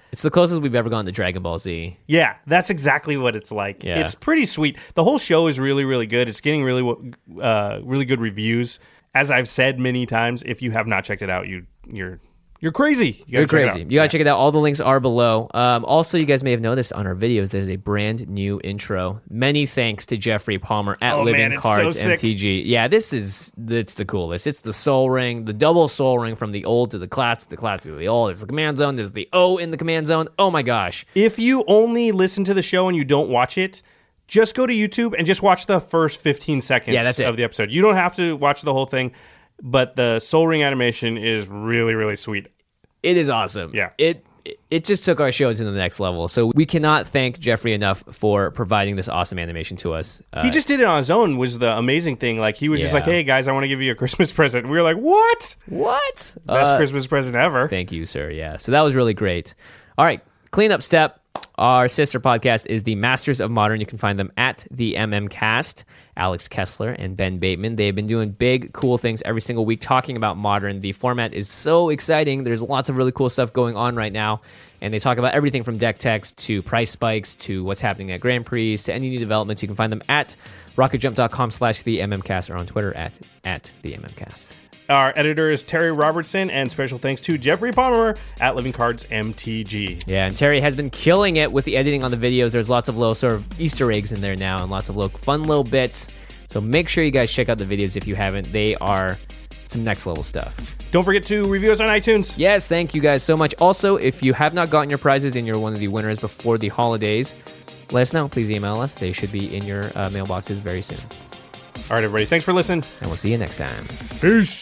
It's the closest we've ever gone to Dragon Ball Z. Yeah, that's exactly what it's like. Yeah. It's pretty sweet. The whole show is really, really good. It's getting really good reviews. As I've said many times, if you have not checked it out, you're crazy. You're crazy. You gotta check it out. All the links are below. Also, you guys may have noticed on our videos, there's a brand new intro. Many thanks to Jeffrey Palmer at Living Cards MTG. Yeah, it's the coolest. It's the Soul Ring, the double Soul Ring from the old to the classic to the old. There's the Command Zone. There's the O in the Command Zone. Oh my gosh. If you only listen to the show and you don't watch it, just go to YouTube and just watch the first 15 seconds of the episode. You don't have to watch the whole thing. But the Soul Ring animation is really, really sweet. It is awesome. Yeah. It just took our show to the next level. So we cannot thank Jeffrey enough for providing this awesome animation to us. He just did it on his own, was the amazing thing. Like, he was just like, hey, guys, I want to give you a Christmas present. And we were like, what? Best Christmas present ever. Thank you, sir. Yeah. So that was really great. All right. Cleanup step. Our sister podcast is the Masters of Modern. You can find them at the MMCast. Alex Kessler and Ben Bateman. They've been doing big, cool things every single week talking about Modern. The format is so exciting. There's lots of really cool stuff going on right now. And they talk about everything from deck techs to price spikes to what's happening at Grand Prix to any new developments. You can find them at rocketjump.com/the MMCast or on Twitter at the MMCast. Our editor is Terry Robertson, and special thanks to Jeffrey Palmer at Living Cards MTG. Yeah, and Terry has been killing it with the editing on the videos. There's lots of little sort of Easter eggs in there now and lots of little fun little bits. So make sure you guys check out the videos if you haven't. They are some next level stuff. Don't forget to review us on iTunes. Yes, thank you guys so much. Also, if you have not gotten your prizes and you're one of the winners before the holidays, let us know. Please email us. They should be in your mailboxes very soon. All right, everybody. Thanks for listening. And we'll see you next time. Peace.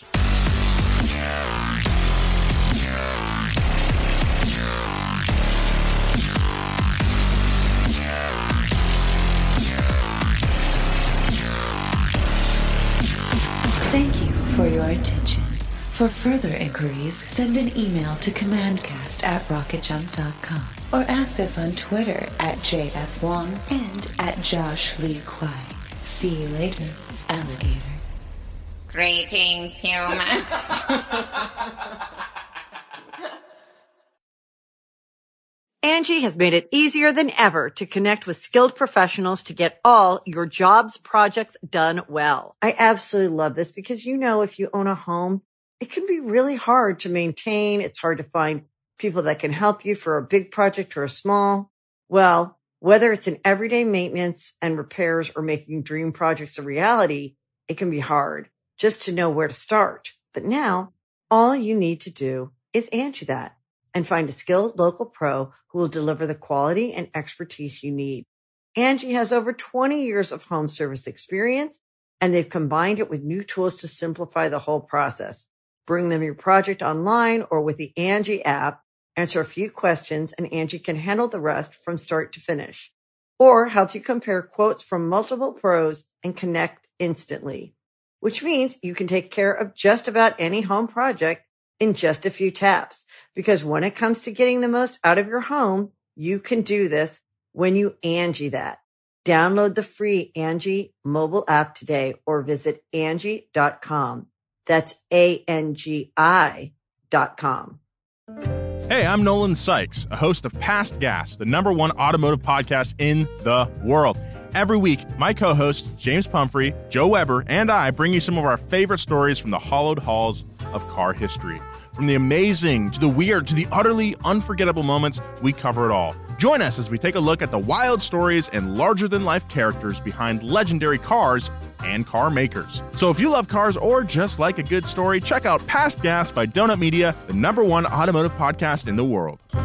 Thank you for your attention. For further inquiries, send an email to commandcast@rocketjump.com or ask us on Twitter at JFWong and at Josh Lee Kwai. See you later, alligator. Greetings, humans. Angie has made it easier than ever to connect with skilled professionals to get all your jobs projects done well. I absolutely love this because, you know, if you own a home, it can be really hard to maintain. It's hard to find people that can help you for a big project or a small. Well, whether it's in everyday maintenance and repairs or making dream projects a reality, it can be hard just to know where to start. But now all you need to do is Angie that and find a skilled local pro who will deliver the quality and expertise you need. Angie has over 20 years of home service experience, and they've combined it with new tools to simplify the whole process. Bring them your project online or with the Angie app, answer a few questions, and Angie can handle the rest from start to finish. Or help you compare quotes from multiple pros and connect instantly, which means you can take care of just about any home project in just a few taps. Because when it comes to getting the most out of your home, you can do this when you Angie that. Download the free Angie mobile app today or visit Angie.com. That's ANGI.com. Hey, I'm Nolan Sykes, a host of Past Gas, the #1 automotive podcast in the world. Every week, my co-hosts, James Pumphrey, Joe Weber, and I bring you some of our favorite stories from the hallowed halls of car history. From the amazing to the weird to the utterly unforgettable moments, we cover it all. Join us as we take a look at the wild stories and larger-than-life characters behind legendary cars and car makers. So if you love cars or just like a good story, check out Past Gas by Donut Media, the #1 automotive podcast in the world.